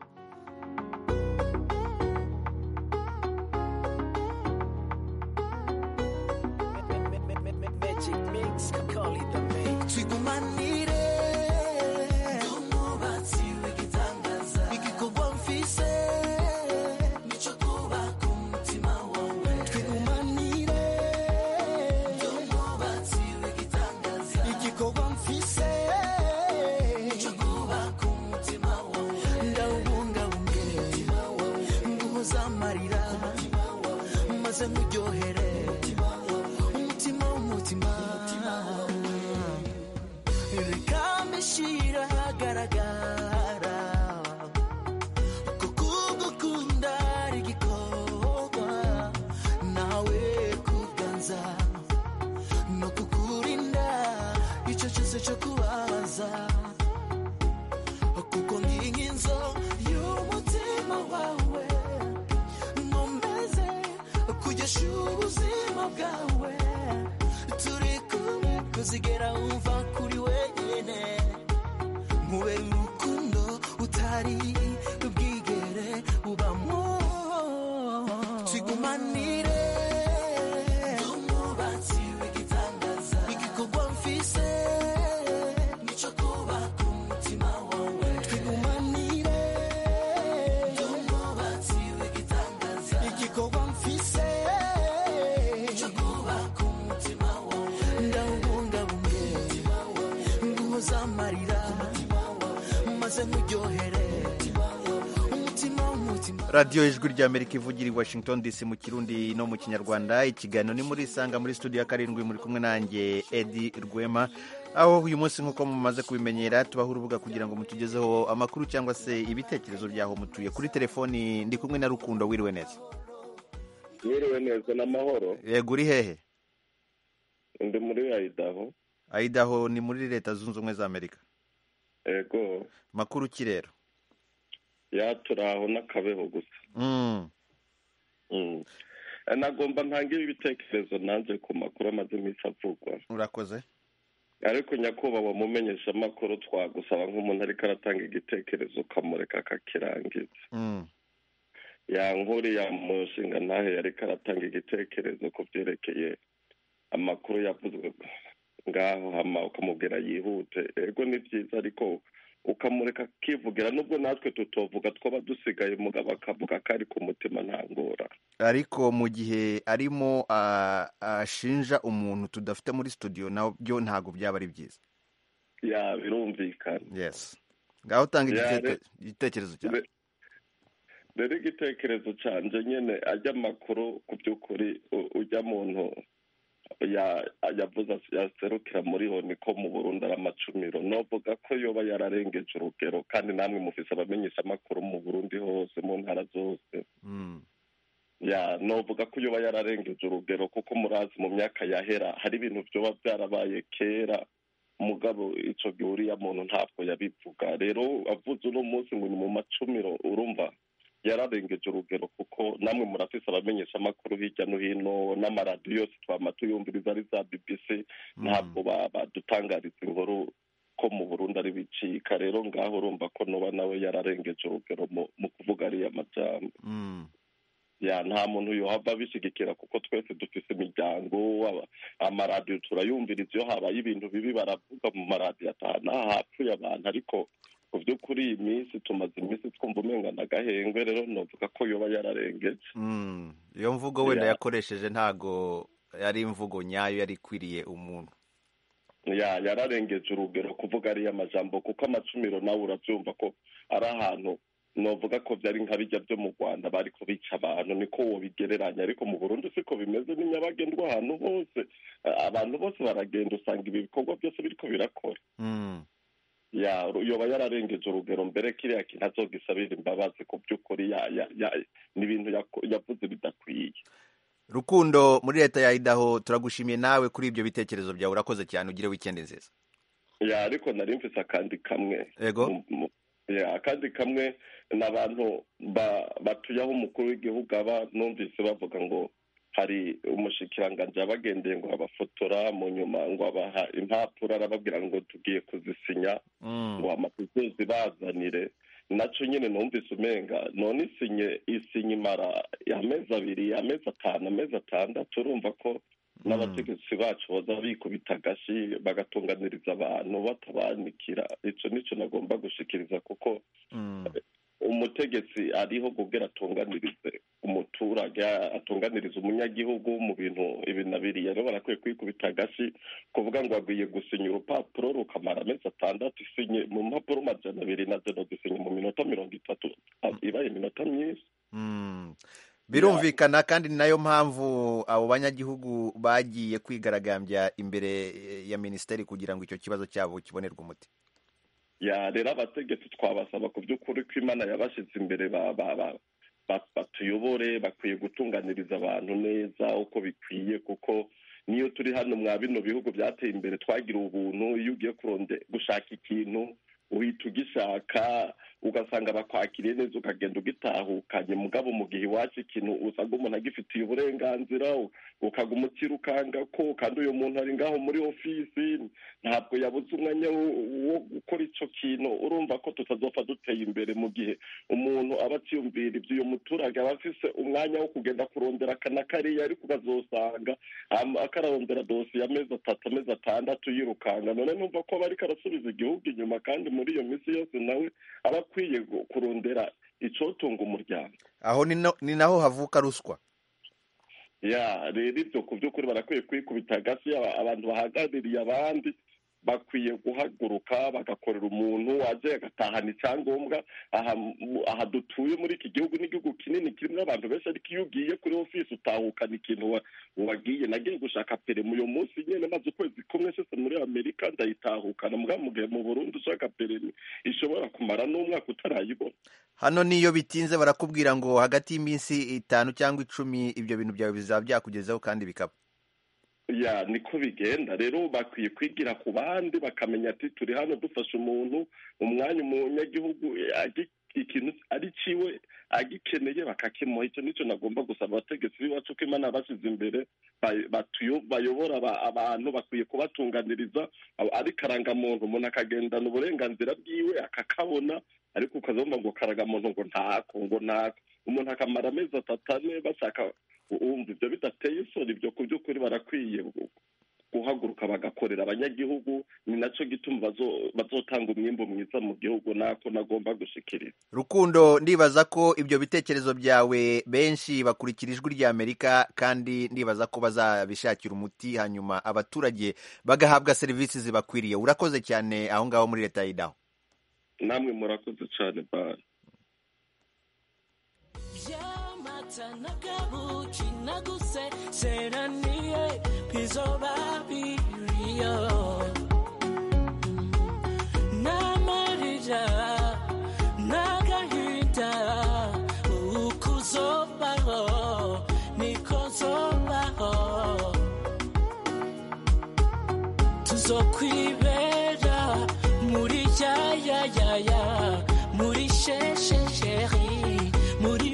Radio Ijwi ry'Amerika ivugira i Washington DC mu Kirundi no mu Kinyarwanda. Ikiganiro ni muri Sanga muri studio ya 7 muri kumwe nanjye Edi Rwema. Aho uyu munsi nkuko mumaze kubimenyera tubaho urubuga kugira ngo mutugezeho amakuru cyangwa se ibitekerezo byaho mutuye. Kuri telefoni ndi kumwe na Rukundo. Wiriwe neza? Wiriwe neza n'amahoro. Yego, uri hehe? Ndi muri Idaho. Idaho ni muri Leta Zunze Ubumwe za Amerika? Yego. Makuru ki rero? Turaho n'akabeho gusa. nagomba ntangire ibitekerezo nanjye ku makuru amaze iminsi avugwa. Urakoze. Ariko nyakubahwa mumenyesha amakuru twagusaba nk'umuntu ariko aratanga igitekerezo ukamureka akakirangiza. Ya nkuriya mushinga ntahe ariko aratanga igitekerezo ku byerekeye amakuru yavuzwe ngaho hama ukamubwira yihute. Ego ni byiza ariko ukamureka akivugira nubwo natwe tutovuga twaba dusigaye mugabo akavuga ko ari ku mutima ntangora. Ariko mu gihe arimo ashinja umuntu tudafite muri studio nabyo ntago byaba ari byiza. Ya birumvikana. Yes. Ngaho tanga igitekerezo cyawe. Rero igitekerezo canje nyene ajya amakuru ku by'ukuri ujya muntu yavuze yaserukira muri honi ko mu Burundi ari amacumiro novuga ko yoba yararengeje urugero kandi namwe mufise abamenyesha amakuru mu Burundi hose mu ntara zose. Ya novuga ko yoba yararengeje urugero kuko murazi mu myaka yahera hari ibintu byoba byarabaye kera mugabo ico gihuriya muntu ntabwo yabivuga. Rero avuze uno munsi ngo ni mu macumiro urumva yararengeje urugero kuko namwe murafise abamenyesha amakuru hirya no hino n'amaradiyo yose twama tuyumviriza ari za BBC ntabwo badutangariza inkuru ko mu Burundi ari bicika. Rero ngaho urumva ko noba nawe yararengeje urugero mu kuvuga ariya majambo. Ya nta muntu yohava bishigikira kuko twese dufise imiryango amaradiyo turayumviriza iyo habaye ibintu bibi baravuga mu maradiyo atahana hapfuye abantu ariko ku by'ukuri iyi minsi tumaze iminsi twumva umenga n'agahengwe. Rero novuga ko yoba yararengeje. Iyo mvugo wenda yakoresheje ntago yari imvugo nyayo yari ikwiriye umuntu. Ya yararengeje urugero kuvuga ariya majambo kuko amacumiro nawe urabyumva ko ari ahantu novuga ko byari nka bijya byo mu Rwanda bari kubica abantu niko wobigereranya ariko mu Burundi siko bimeze n'inyabagendwa ahantu hose abantu bose baragenda usanga ibi bikorwa byose biriko birakora. Ya yoba yararengeje urugero mbere kiriya kintu azogisabira imbabazi ku by'ukuri ni ibintu yavuze bidakwiye. Rukundo muri leta ya Idaho turagushimiye nawe kuri ibyo bitekerezo byawe urakoze cyane ugire weekend nziza. Ya ariko nari mfise akandi kamwe. Ego. Ya akandi kamwe n'abantu batuye aho umukuru w'igihugu aba numvise bavuga ngo hari umushikiranganje abagendeye ngo abafotora mu nyuma ngo abaha impapuro arababwira ngo tugiye kuzisinya ngo amategeko bazanire naco nyene numvise umenga none isinye imara amezi 2 amezi 5 amezi 6 turumva ko n'abategetsi bacu baza bikubita agashi bagatunganiriza abantu batabanikira. Ico nico nagomba gushikiriza kuko umutegetsi ariho kugira atunganirize umuturage atunganiriza umunyagihugu mu bintu ibinabiriye. Rero barakwiye kwikubita agashi kuvuga ngo agwiye gusinya urupapuro rukamara amezi 6 isinye mu mpapuro 200 na zeno gusinya mu minota 30 ibaye minota myinshi. Birumvikana kandi ni nayo mpamvu abo banyagihugu bagiye kwigaragambya imbere ya ministeri kugira ngo icyo kibazo cyabo kibonerwe umuti. Ya rero abategetsi twabasaba ku by'ukuri ko Imana yabashize imbere batuyobore bakwiye gutunganiriza abantu neza uko bikwiye kuko niyo turi hano mwa bino bihugu byateye imbere twagira ubuntu iyo ugiye gushaka ikintu uhita ugishaka ugasanga bakwakiriye neza ukagenda ugitahukanye mugabo mu gihe iwacu ikintu usanga umuntu agifitiye uburenganzira ukaguma ukirukanga ko kandi uyu muntu ari ngaho muri ofisi ntabwo yabuze umwanya wo gukora ico kintu. Urumva ko tutazopfa duteye imbere mu gihe umuntu aba acyumvira ibyo uyu muturage aba afise umwanya wo kugenda kurondera akana kariya ariko ukazosanga akararondera dosiye amezi 3 amezi 6 yirukanga. None numva ko bari karasubiza igihugu inyuma kandi muri iyo minsi yose nawe aba akwiye kurondera icotunga umuryango. Aho ni naho havuka ruswa. Ya rero ibyo ku by'ukuri barakwiye kwikubita agasi abantu bahagarariye abandi bakwiye guhaguruka bagakorera umuntu waje agatahana icyangombwa. Aha dutuye muri iki gihugu n'igihugu kinini kirimo abantu benshi ariko iyo ugiye kuri ofisi utahukana ikintu wagiye. Nagiye gushaka perimi uyu munsi nyene maze ukwezi kumwe sese muri Amerika ndayitahukana mugabo mu gihe mu Burundi ushaka perimi ishobora kumara n'umwaka utarayibona. Hano niyo bitinze barakubwira ngo hagati y'iminsi 5 cyangwa 10 ibyo bintu byawe bizaba byakugezeho kandi bikaba. Ya niko bigenda. Rero bakwiye kwigira ku bandi bakamenya ati turi hano dufasha umuntu umwanya umunyagihugu ikintu ari ciwe agikeneye bakakimuha. Icyo nicyo nagomba gusaba abategetsi b'iwacu ko Imana basize imbere bayobora abantu bakwiye kubatunganiriza ari karangamuntu, umuntu akagendana uburenganzira bwiwe akakabona, ariko ukazomba ngo karangamuntu ngo ntako umuntu akamara amezi 3 bashaka umva ibyo bidateye isoni. Ibyo ku by'ukuri barakwiye guhaguruka bagakorera abanyagihugu, ni nacyo gituma bazotanga umwimbo mwiza mu gihugu. nako nagomba gushikiriza. Rukundo, ndibaza ko ibyo bitekerezo byawe benshi bakurikira Ijwi ry'Amerika, kandi ndibaza ko bazabishakira umuti, hanyuma abaturage bagahabwa serivisi zibakwiriye. Urakoze cyane aho ngaho muri leta y'Idaho. Namwe murakoze cyane bari. Nagabuki naguse seraniye pizobabiriyo namarira nagahinda ukuzobaho nikozobaho tuzokwibera muri ya muri sheri muri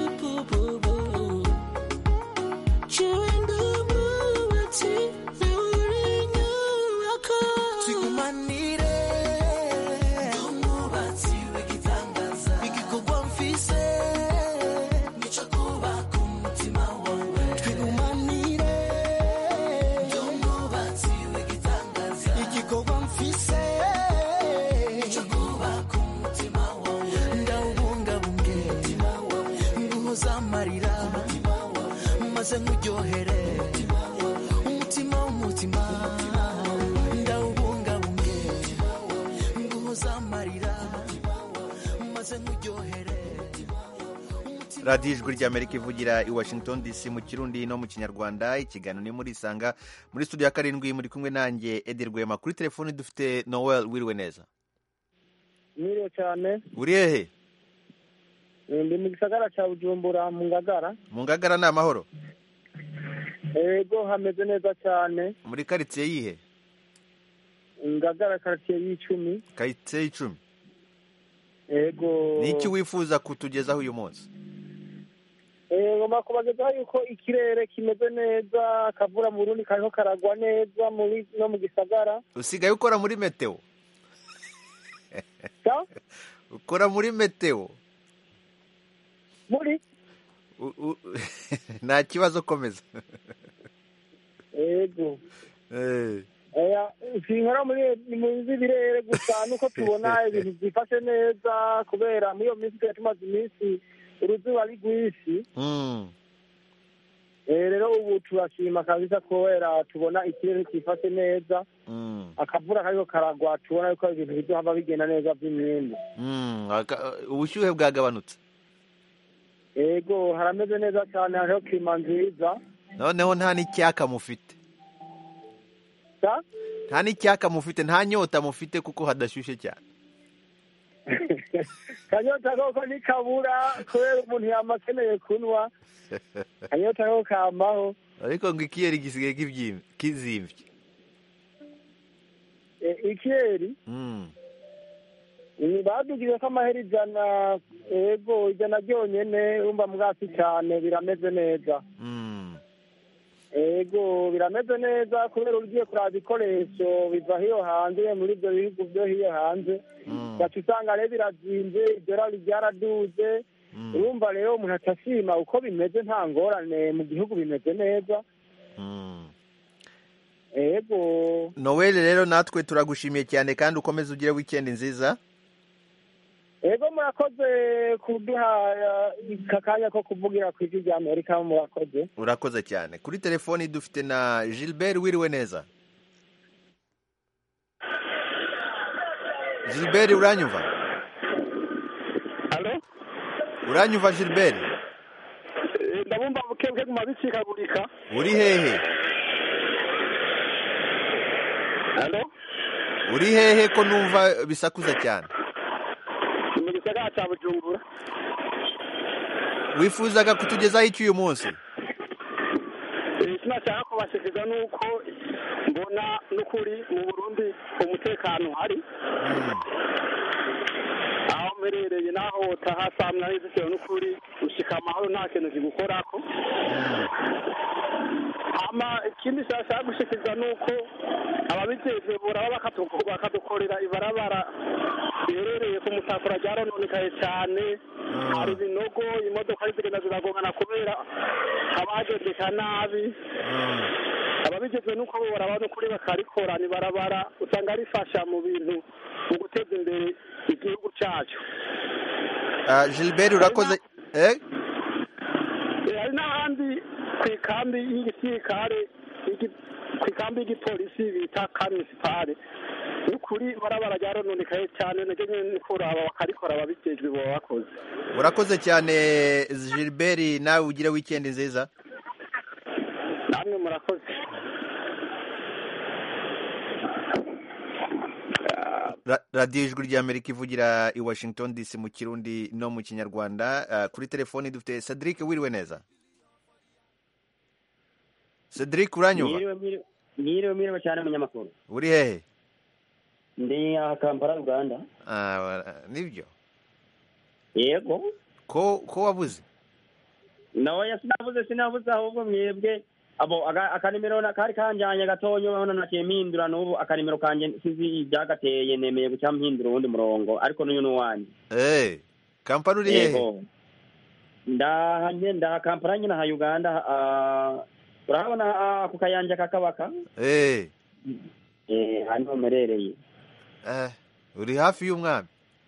radiyo Ijwi ry'Amerika ivugira i Washington DC mu Kirundi no mu Kinyarwanda. Ikiganiro ni muri Isanga, muri studio ya 7 muri kumwe nanjye Edi Rwema. Kuri telefoni dufite Noel. Wiriwe neza? Mwiriwe cyane. Uri hehe? Ndi mu gisagara cya Bujumbura mu Ngagara. Mu Ngagara ni amahoro? Ego hameze neza cyane. Muri quartier yihe? Ngagara quartier y'Icumi. Quartier y'Icumi. Ego. Niki wifuza kutugezaho uyu munsi? Ngomba kubagezaho yuko ikirere kimeze neza, akavura mu Burundi kariho karagwa neza no mu gisagara. Usigaye ukora muri meteo? Ukora muri meteo? Muri? Nta kibazo, komeza. Ego. Sinkora muri birere gusa nuko tubona ibintu byifashe neza, kubera muri iyo minsi tumaze iminsi uruzuba ari rwinshi. Rero ubu turashima kabisa kubera tubona ikirere cyifashe neza, akavura kariko karagwa, tubona yuko ibintu bizohava bigenda neza by'imyenda. Ubushyuhe bwagabanutse? Ego, harameze neza cyane, hariho klima nziza. Noneho nta n'icyaka mufite? Nta n'icyaka mufite, nta nyota mufite kuko hadashyushye cyane? Kanyota koko nikabura kubera umuntu yamakeneye kunwa. Kanyota koko kamaho. Ariko ngo ikiyeri gisigaye kizimvye. Ikiyeri? Badugize ko amaheri ijana. Ego, ijana ryonyene umva mwasi cyane, birameze neza. Ego, birameze neza kubera ugiye kuraba ibikoresho biva hiyo hanze, muri ibyo bihugu byo hiyo hanze. Gaca usanga rero birazinze, idolari ryaraduze. Urumva rero umuntu atashima uko bimeze, nta ngorane, mu gihugu bimeze neza. Ego. Noel, rero natwe turagushimiye cyane kandi ukomeze ugire weekend nziza. Ego, murakoze kuduha kakanya ko kuvugira ku Ijwi ry'Amerika, murakoze. Urakoze cyane. Kuri telefoni dufite na Gilbert. Wiriwe neza? Gilbert, uranyumva? Allo? Uranyumva Gilbert? Ndabumva bukebwe kumabicikagurika. Uri hehe? Allo? Uri hehe ko numva bisakuza cyane? Mu gisagara cya Bujumbura. Wifuzaga kutugezaho iki uyu munsi? Sinashaka kubashikiriza nuko mbona n'ukuri mu Burundi umutekano hari. Aho mperereye naho utahasamwa neza bitewe n'ukuri ushika amahoro nta kintu kigukorako. Hama ikindi nshaka gushikiriza ni uko ababijejwe boraba bakadukorera ibarabara riherereye ku Mutakura ryarononekaye cyane. Hari ibinogo, imodoka zigenda ziragongana kubera haba hagendeka nabi. Ababijejwe nuko boraba n'ukuri bakarikorana ibarabara usanga rifasha mu bintu mu guteza imbere igihugu cyacu. Gilbert urakoze. Hari n'ahandi ku ikambi y'igisirikare ku ikambi y'igipolisi bita kamisipare n'ukuri barabara ryarononekaye cyane nage nyine kuraba bakarikora ababijejwe bo bakoze. Urakoze cyane Gilbert, nawe ugire weekend nziza. Namwe murakoze. Radio Ijwi ry'Amerika ivugira i Washington DC mu Kirundi no mu Kinyarwanda. Kuri telefoni dufite Cedric, wiriwe neza? Cedric uranyumva? Mwiriwe cyane munyamakuru. Uri hehe? Ndi Kampala, Uganda. Nibyo? Yego. Ko wabuze? Nawe sinabuze ahubwo mwebwe abo akanimero kari kanjanye gatonyo hano nakemindura n'ubu akanimero kanje sizi byagateye nemeye gucyampindura ubundi murongo ariko n'uyu n'uwandi. Kampala uri hehe? Nda Kampala nyine ha Uganda. Urabona ku kayanja kakabaka? Hano merereye. Uri hafi y'umwami?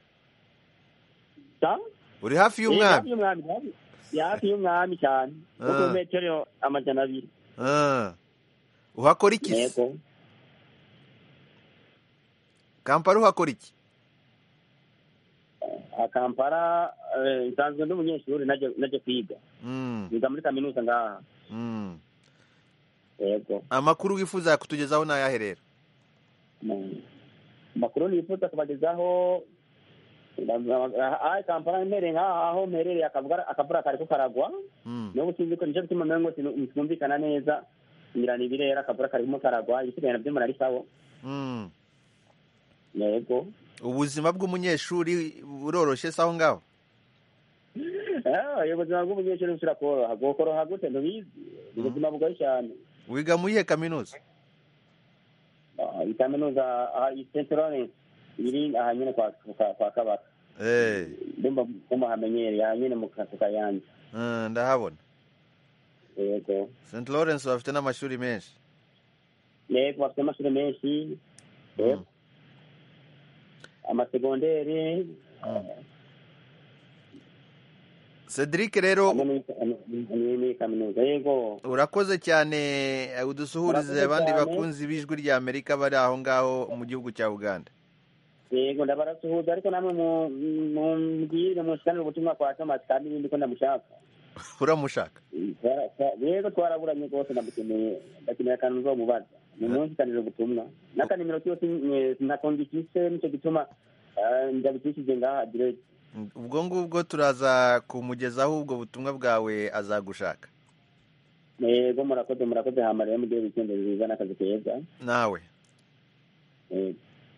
Uri hafi y'umwami? Hafi y'umwami cyane. Uko metero amajana 2. Uhakora iki? Yego. Kampala uhakora iki? Kampala nsanzwe ndi umunyeshuri naje kwiga. Niga muri kaminuza ngaha. Yego. Amakuru wifuza kutugezaho nayaherera? Amakuru nifuza kubagezaho Kampala mbere nk'aho mperereye akavura kariko karagwa. N'ubu sinzi ko nico bituma mengo sinumvikana neza ngira ni birera akavura karimo karagwa ibisigaye nabyo murari sawo. Yego. Ubuzima bw'umunyeshuri buroroshe saho ngaho? Ubuzima bw'umunyeshuri busura koroha gute ntubizi. Ubuzima bugoye cyane. Wiga muri he kaminuza? Kaminuza St. Lawrence iri ahanyine kwa Kabaka. Ndumva ko hamenyereye ahanyine mu Kayanja. Ndahabona. Yego. St. Lawrence bafite n'amashuri menshi. Yego, bafite amashuri menshi. Amasegonderi. Cedric rero ni kaminuza. Yego. Urakoze cyane, udusuhurize abandi bakunzi b'Ijwi ry'Amerika bari aho ngaho mu gihugu cya Uganda. Yego, ndabarasuhuza ariko namwe mumbwire mushikanire ubutumwa kwa Thomas kandi ibindi ko ndamushaka. Uramushaka? Yego, twaraburanye rwose ndakeneye akantu nzomubaza. Mumunsikanire ubutumwa. N'akanimero cyose nakongikise nicyo gituma ndabikishije ngaha direct. Ubwo ngubwo turaza kumugezaho ubwo butumwa bwawe azagushaka. Yego, murakoze hama rero mugire weekend nziza n'akazi keza. Nawe. Yego.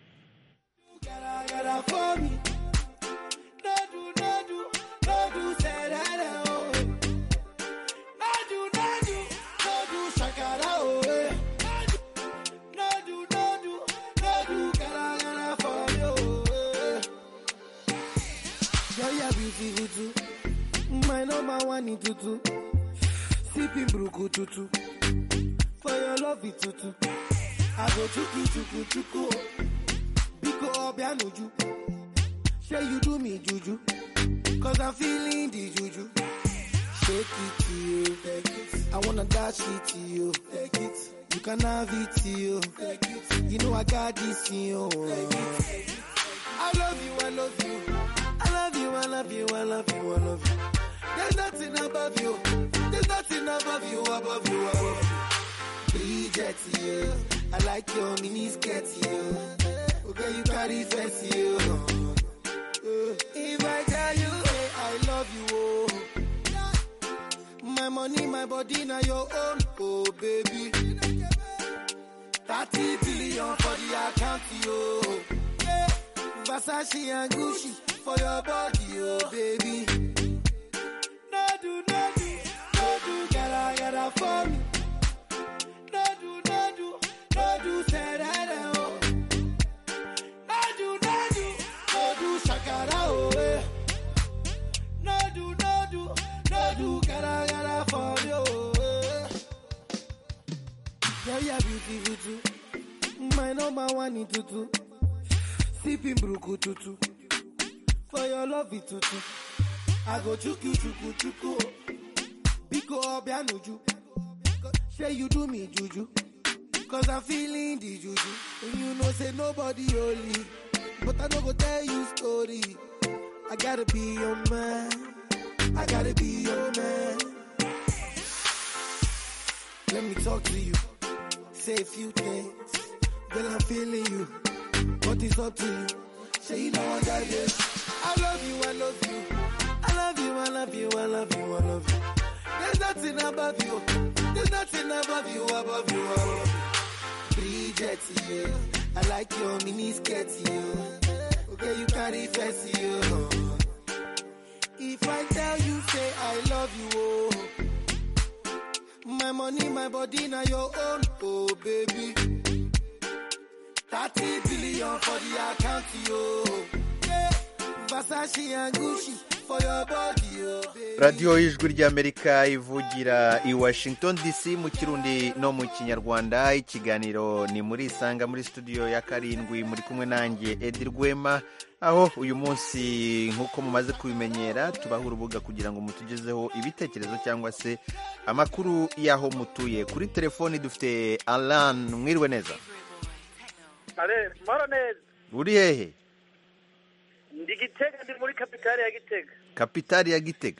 My number one in tutu, sipping bruku tutu. For your love it tutu, I go chuku. Biko obianuju, say you do me juju, 'cause I'm feeling the juju. Shake it to you, take it. I wanna dash it to you, take it. You can have it to you, take it. You know I got this in you, take it. I love you. There's nothing above you. Bridget, you. I like your mini skirt, you. Okay, you carry fancy, you. If I tell you, hey, I love you, oh. My money, my body, now your own, oh baby. 30 billion for the account, yo. Versace and Gucci. for your body, oh baby. No do, gotta for me. No do, say that, oh. No do, shakara, oh, eh. No do, gotta for me, oh, eh. Yeah, beautiful too. My number one in tutu. Sipping bruku tutu. For your love it tutu. I go chuku. Biko obianuju. Say you do me juju. Cause I'm feeling the juju. And you know say nobody holy. But I no go tell you story. I gotta be your man. Let me talk to you. Say a few things. Girl, I'm feeling you. But it's up to you. Say you know what that is. I love you. There's nothing above you. Above you. Bridget, you. I like your mini skirt, you. Okay, you carry fancy, you. If I tell you, say I love you, oh. My money, my body, now your own, oh baby. 30 billion for the account, yo. Yeah. Versace and Gucci for your body, oh baby. radiyo y'ijwi ry'amerika ivugira i Washington DC mu kirundi no mu kinyarwanda. Ikiganiro ni muri isanga muri studio ya karindwi, muri kumwe nanjye Edi Rwema, aho uyu munsi nk'uko mumaze kubimenyera tubaha urubuga kugira ngo mutugezeho ibitekerezo cyangwa se amakuru y'aho mutuye. Kuri telefoni dufite Alan. Mwiriwe neza. Mara neza. Uri hehe? Ndi Gitega, ndi muri kapitali ya Gitega. Kapitali ya Gitega.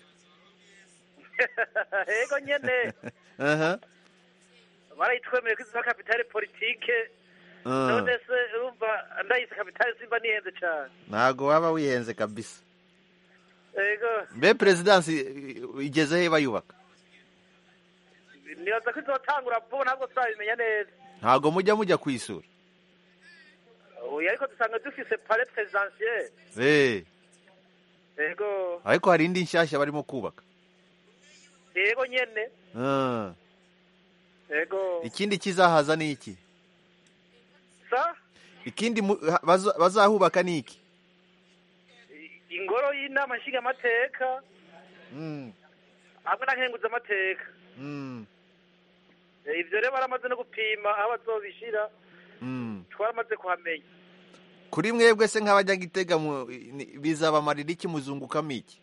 Ego nyene. Barayitwemeye ko kapitali politike. None se urumva ndayise kapitali simba nihenze cyane. Ntago waba wihenze kabisa. Ego. Mbe presidence igeze he bayubaka? Nibaza ko izotangura vuba, ntabwo turabimenya neza. Ntago mujya kwisura. Oya, ariko dusanga dufise palais présidentiel. Ego. Ariko hari indi nshyashya barimo kubaka. Ego nyene. Ego. Ikindi kizahaza ni iki? Sa? Ikindi bazahubaka ni iki? Ingoro y'inama nshingamateka. Hamwe na nkenguza amateka. Ivyo rero baramaze no gupima aho bazobishira. Twaramaze kuhamenya. Kuri mwebwe se nk'abajya Gitega bizabamarira iki, muzungukamo iki?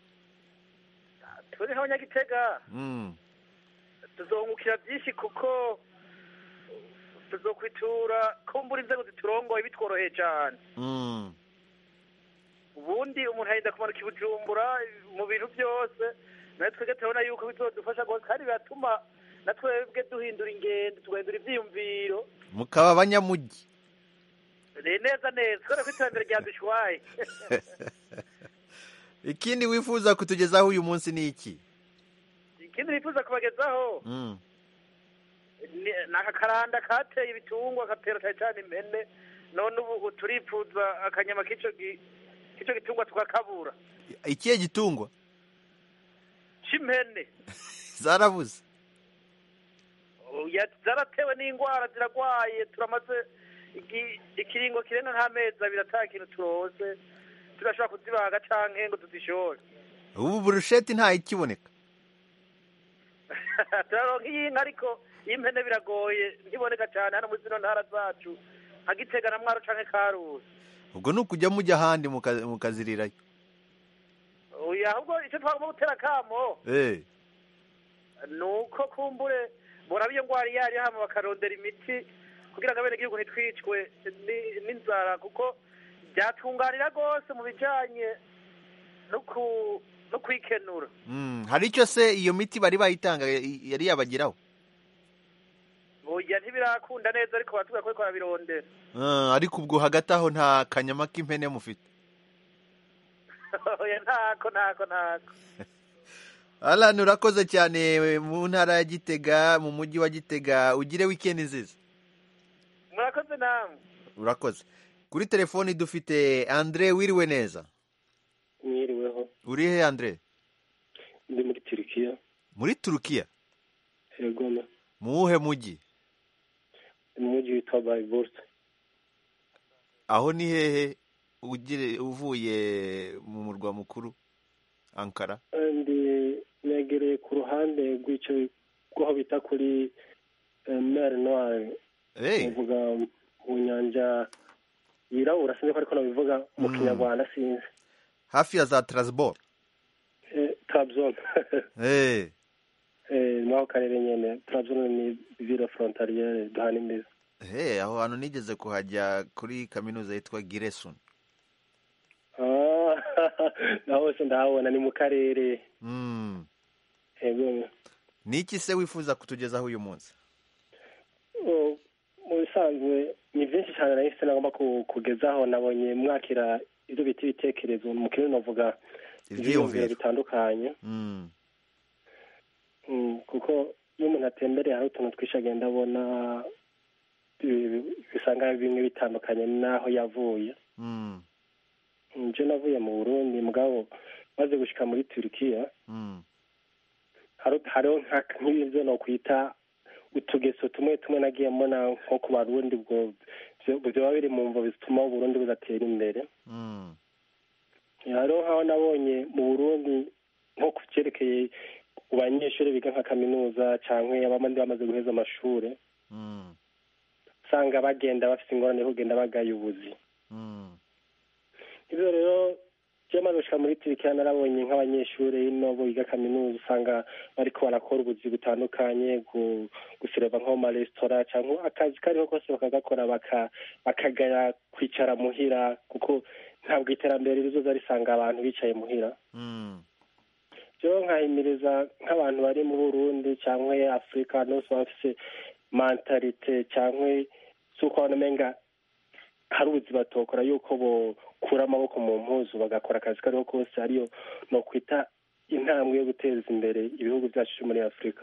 Turi nk'abanyagitega tuzungukira byinshi kuko tuzokwitura kumbura inzego ziturongoye bitworoheye cyane. Ubundi umuntu arinda kumanuka i Bujumbura mu bintu byose, nawe twebwe turabona yuko bizodufasha rwose kandi biratuma na twebwe duhindura ingendo, tugahindura ivyiyumviro, mukaba abanyamujyi. Neza kubera ko iterambere ryadushwaye. Ikindi wifuza kutugezaho uyu munsi ni iki? Ikindi nifuza kubagezaho ni akakaranda kateye ibitungwa, gatera cyane impene, none ubu turifuza akanyama k'ico gitungwa tukakabura. Ikihe gitungwa? C'impene. Zarabuze. Zaratewe n'ingwara, ziragwaye, turamaze ikiringo kirenga nk'amezi abiri ata kintu turose, turashobora kuzibaga canke ngo tuzishore. Ubu burusheti nta ikiboneka. Turaronka iy'inka ariko iy'impene biragoye, ntiboneka cyane hano muri zino ntara zacu nka Gitega na Mwaro canke Karusi. Ubwo ni ukujya mujya ahandi mukazirirayo. Oya, ahubwo icyo twagomba gutera kamo nuko kumbure boraba iyo ngwara iyo ari hama bakarondera imiti kugira ngo abenegihugu ntitwicwe n'inzara, kuko byatunganira rwose mu bijanye no kwikenura. Hari icyo se iyo miti bari bayitanga yari yabageraho? Oya, ntibirakunda neza ariko batubwira ko barabirondera. Ariko ubwo hagati aho nta kanyama k'impene mufite? Oya, ntako. Alan, urakoze cyane mu ntara ya Gitega, mu mujyi wa Gitega. Ugire weekend nziza. Murakoze namwe. Urakoze. Kuri telefoni dufite Andre. Wiriwe neza? uri he Andre? Ndi muri Turkiya. Muri Turkiya? Yego. Mu uhe mujyi? Umujyi witwa Baybursa. Aho ni hehe uvuye mu murwa mukuru Ankara? Ndi negereye ku ruhande rw'icyo rw'aho bita kuri Mer Noire. Uvuga mu nyanja yirabura, sinzi ko ariko nabivuga mu kinyarwanda sinzi. Hafi ya za Trabzon. Trabzon. Naho karere nyene. Trabzon ni ville frontalière duhana imbizi. Aho hantu nigeze kuhajya kuri kaminuza yitwa Giresun. Naho se ndahabona ni mu karere. Niki se wifuza kutugezaho uyu munsi? Mu bisanzwe ni byinshi cyane nahise nagomba kugezaho. Nabonye mwakira ibyo bita ibitekerezo, mu kirundi navuga ibyiyumviro bitandukanye. Kuko iyo umuntu atembereye hari utuntu twinshi agenda abona bisanga bimwe bitandukanye n'aho yavuye. Nje navuye mu Burundi, mugabo maze gushika muri Turkiya hariho nk'ibyo no kwita utugeso tumwe tumwe nagiye mbona nko ku Barundi, bwo byoba biri mu mvo bituma Uburundi budatera imbere. Hariho nk'aho nabonye mu Burundi nko ku cyerekeye abanyeshuri biga nka kaminuza cyangwa abandi bamaze guheza amashuri, usanga bagenda bafite ingorane yo kugenda bagaye ubuzi. Ibyo rero maze gushika muri Turkiya narabonye nk'abanyeshuri ino biga kaminuza usanga bariko barakora ubuzi butandukanye, gusireva nko mu maresitora cyangwa akazi kariho kose bakagakora, bakagaya kwicara muhira, kuko ntabwo iterambere rizoza risanga abantu bicaye muhira. Byo nkahimiriza nk'abantu bari mu Burundi cyangwa Afurika nose bafise mentalite cyangwa suko bamenga hari ubuzi batokora, yuko bokura amaboko mu mpuzu bagakora akazi kariho kose, ariyo no kwita intambwe yo guteza imbere ibihugu byacu muri Afurika.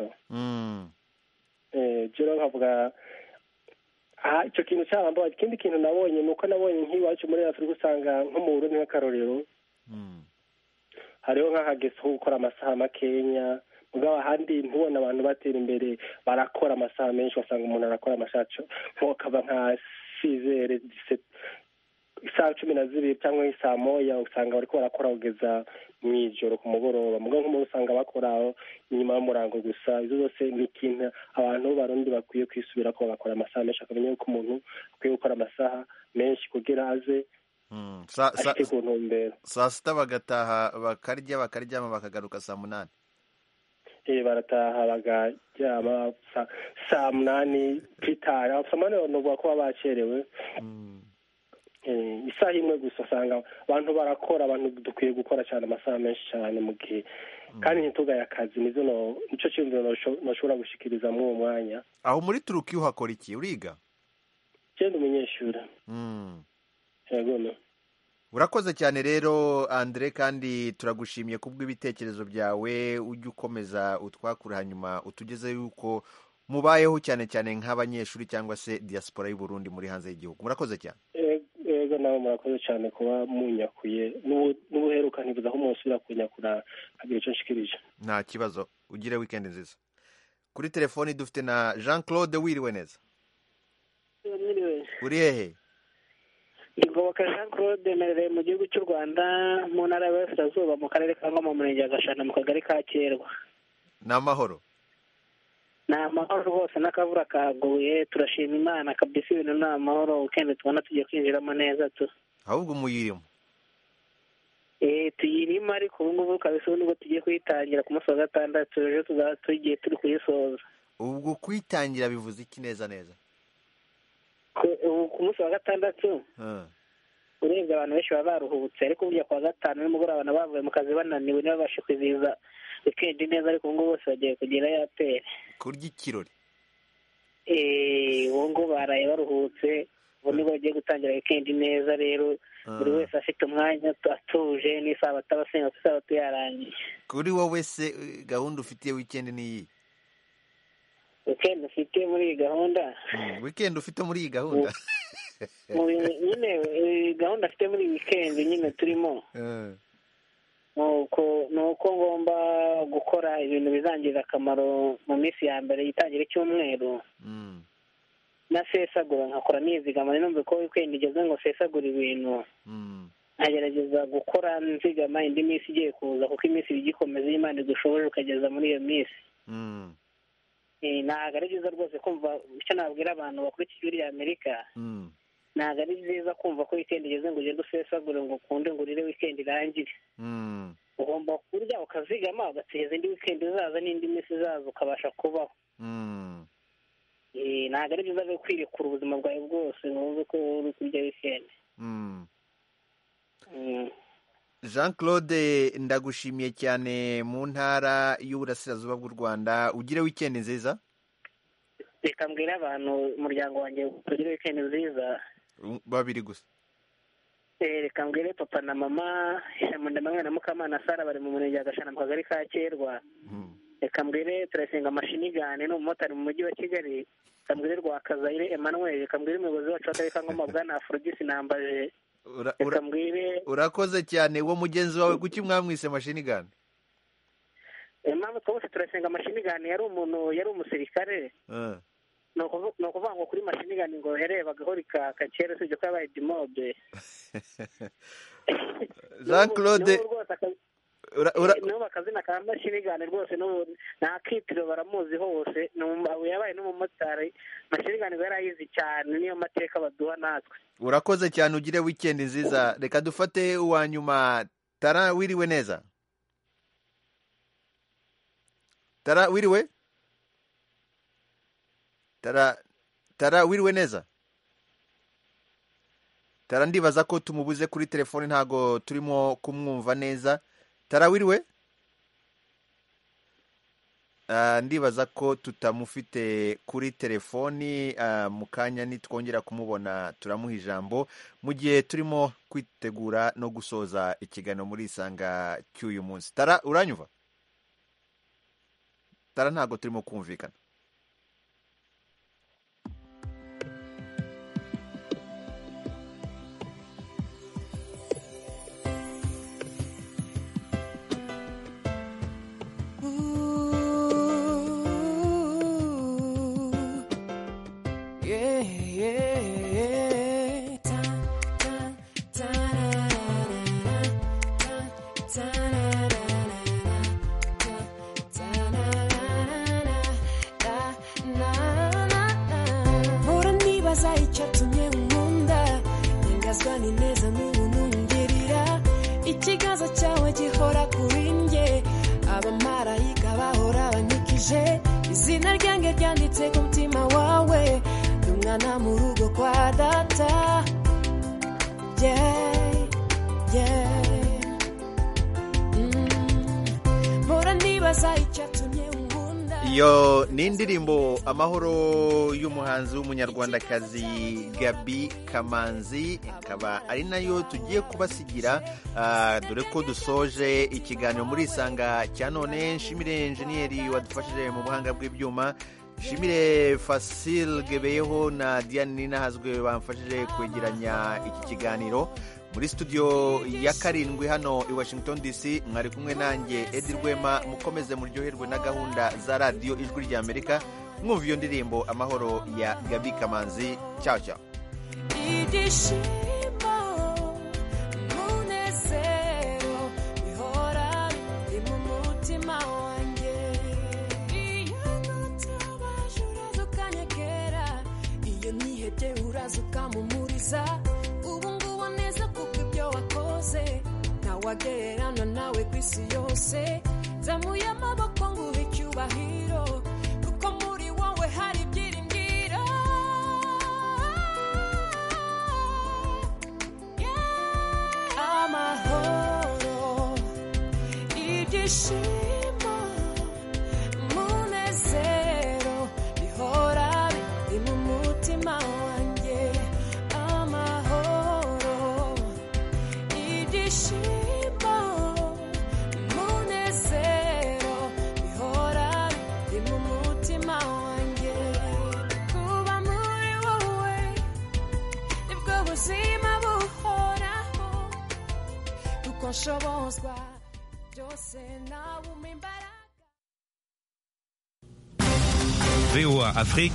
Jero nkavuga icyo kintu cyabamba. Ikindi kintu nabonye nuko nabonye nk'iwacu muri Afurika usanga nko mu Burundi nk'akarorero hariho nk'ahageso ho gukora amasaha makenya, mugabo ahandi ntubona abantu batera imbere barakora amasaha menshi. Wasanga umuntu arakora amashaco nko kava nka 6h 17 isaha 12 cyangwa isaha moya, usanga bariko barakora kugeza mw'ijoro ku mugoroba, mugabo nk'umuntu usanga bakora inyuma y'umurango gusa. Izo zose ni ikintu abantu Barundi bakwiye kwisubira ko bagakora amasaha menshi, akamenya yuko umuntu akwiye gukora amasaha menshi kugira aze ashike ku ntumbero. Saa sita bagataha bakaryama bakagaruka saa 8. Barataha bakaryama saa 8 pitara. Samane no ko bacerewe. Isaha imwe gusa usanga abantu barakora. Abantu dukwiye gukora cyane amasaha menshi cyane mu gihe, kandi ntitugaye akazi. Nico kintu noshobora gushikiriza mu mwanya. Aho muri Turukiya uhakora iki? Uriga? Cyenda umunyeshuri. Yego. Urakoze cyane rero Andre, kandi turagushimiye kubw'ibitekerezo byawe. Ujye ukomeza utwakura, hanyuma utugeze yuko mubayeho cyane cyane nk'abanyeshuri cyangwa se diaspora y'u Burundi muri hanze y'igihugu. Murakoze cyane. Yego, nawe murakoze cyane kuba munyakuye. N'ubuheruka ntibuza ko musubira kunyakura agira icyo nshikirije. Nta kibazo, ugire weekend nziza. Kuri telefoni dufite na Jean Claude. Wiriwe neza? Uri hehe? Igoboka Jean Claude, merere mu gihugu cy'u Rwanda, mu ntara y'Iburasirazuba, mu karere ka Ngoma, mu murenge wa Gashana, mu kagari ka Kerwa. Ni amahoro? Ni amahoro rwose, n'akavura kaguye, turashima Imana kabisa, ibintu ni amahoro. Weekend tubona tugiye kwinjiramo neza tu. Ahubwo muyirimo? Tuyirimo, ariko ubu ngubu kabisa nibwo tugiye kuyitangira ku munsi wa gatandatu. Ejo tuzaba tugiye turi kuyisoza. Ubwo kuyitangira bivuze iki neza neza? Ku munsi wa gatandatu urebye abantu benshi baba baruhutse, ariko burya kwa gatanu nimugoroba abantu bavuye mu kazi bananiwe ntibabashe kwizihiza weekend neza, ariko ubu ngubu bose bagiye kugira yaperi kurya ikirori. Ubu ngubu baraye baruhutse, ubu nibwo bagiye gutangira weekend neza. Rero buri wese afite umwanya atuje, n'isabato abasenga ku isabato yarangiye. Kuri wowe se gahunda ufitiye weekend ni iyi? Weekend ufite muri iyi gahunda? Weekend ufite muri iyi gahunda? Nyine gahunda afite muri weekend nyine turimo, ni uko ngomba gukora ibintu bizangirira akamaro mu minsi ya mbere yitangira icyumweru nasesagura nkakora nizigama numve ko weekend igeze ngo sesagura ibintu nkagerageza gukora nzigama indi minsi igiye kuza kuko iminsi igikomeza y'Imana idushoboje ukageza muri iyo minsi ntabwo ari byiza rwose kumva icyo nabwira abantu bakurikiye iriya Amerika ntabwo ari byiza kumva ko weekend igeze ngo ugende usesagure ngo ukunde ngo urire weekend irangire ugomba kurya ukazigama ugateza indi weekend izaza n'indi minsi izaza ukabasha kubaho ntabwo ari byiza rero kwirekura ubuzima bwawe bwose ngo ko uri kurya weekend. Jean Claude ndagushimiye cyane mu ntara y'uburasirazuba bw'u Rwanda ugire weekend nziza. Reka mbwire abantu umuryango wanjye tugire weekend nziza. Babiri gusa. Reka mbwire papa na mama Ndamanywa na Mukamana Sara bari mu murenge wa Gashana mu kagari ka Cyerwa. Reka mbwire Turasenga Mashinigane n'umumotari mu mujyi wa Kigali. Reka mbwire Rwakazayire Emmanuel. Reka mbwire umuyobozi wacu w'akarere ka Ngoma Bwana Aphrodis Nambaje. Urakoze cyane. Uwo mugenzi wawe kuki mwamwise Mashinigane? Impamvu twose Turasenga Mashinigane yari umusirikare. Ni ukuvuga ngo kuri Mashinigane ngo yarebagaho rikakakera usibye ko yabaye dimobe. Jean Claude n'ubu akazina ka Mashinigane rwose nta kitiro baramuzi hose yabaye n'umumotari. Mashinigane yari ayizi cyane niyo mateka baduha natwe. Urakoze cyane ugire weekend nziza. Reka dufate uwa nyuma. Tara wiriwe neza? Tara wiriwe? Tara wiriwe neza? Tara ndibaza ko tumubuze kuri telefone ntago turimo kumwumva neza. Tara wiriwe? Ndibaza ko tutamufite kuri telefoni. Mu kanya nitwongera kumubona turamuha ijambo mu gihe turimo kwitegura no gusoza ikiganiro muri Isanga cy'uyu munsi. Tara uranyumva? Tara ntago turimo kumvikana. Ikiganza cyawe gihora kuri njye abamarayika bahora banyikije izina ryanjye ryanditse ku mutima wawe ndi umwana mu rugo kwa data mpora nibaza icyatumye unkunda. Iyo ni indirimbo Amahoro y'umuhanzi w'umunyarwandakazi Gaby Kamanzi, ikaba ari nayo tugiye kubasigira dore ko dusoje ikiganiro muri Isanga cya none. Nshimire enjeniyeri wadufashije mu buhanga bw'ibyuma, nshimire Fasil Gebeyeho na Diane Ninahazwe bamfashije kwegeranya iki kiganiro. Muri studio ya karindwi hano i Washington DC mwari kumwe nanjye Edi Rwema. Mukomeze muryoherwe na gahunda za radio Ijwi rya Amerika. Mwumva iyo ndirimbo Amahoro ya Gaby Kamanzi. Ciao ciao. Wagererana nawe kwisi yose zamuye amaboko nguhe icyubahiro kuko muri wowe hari ibyiringiro. Amahoro, ibyishimo, umunezero bihora biri mu mutima wanjye. Amahoro, ibyishimo, ubuzima buhoraho kuko nshobozwa wose nawe umpa imbaraga. VOA Afrique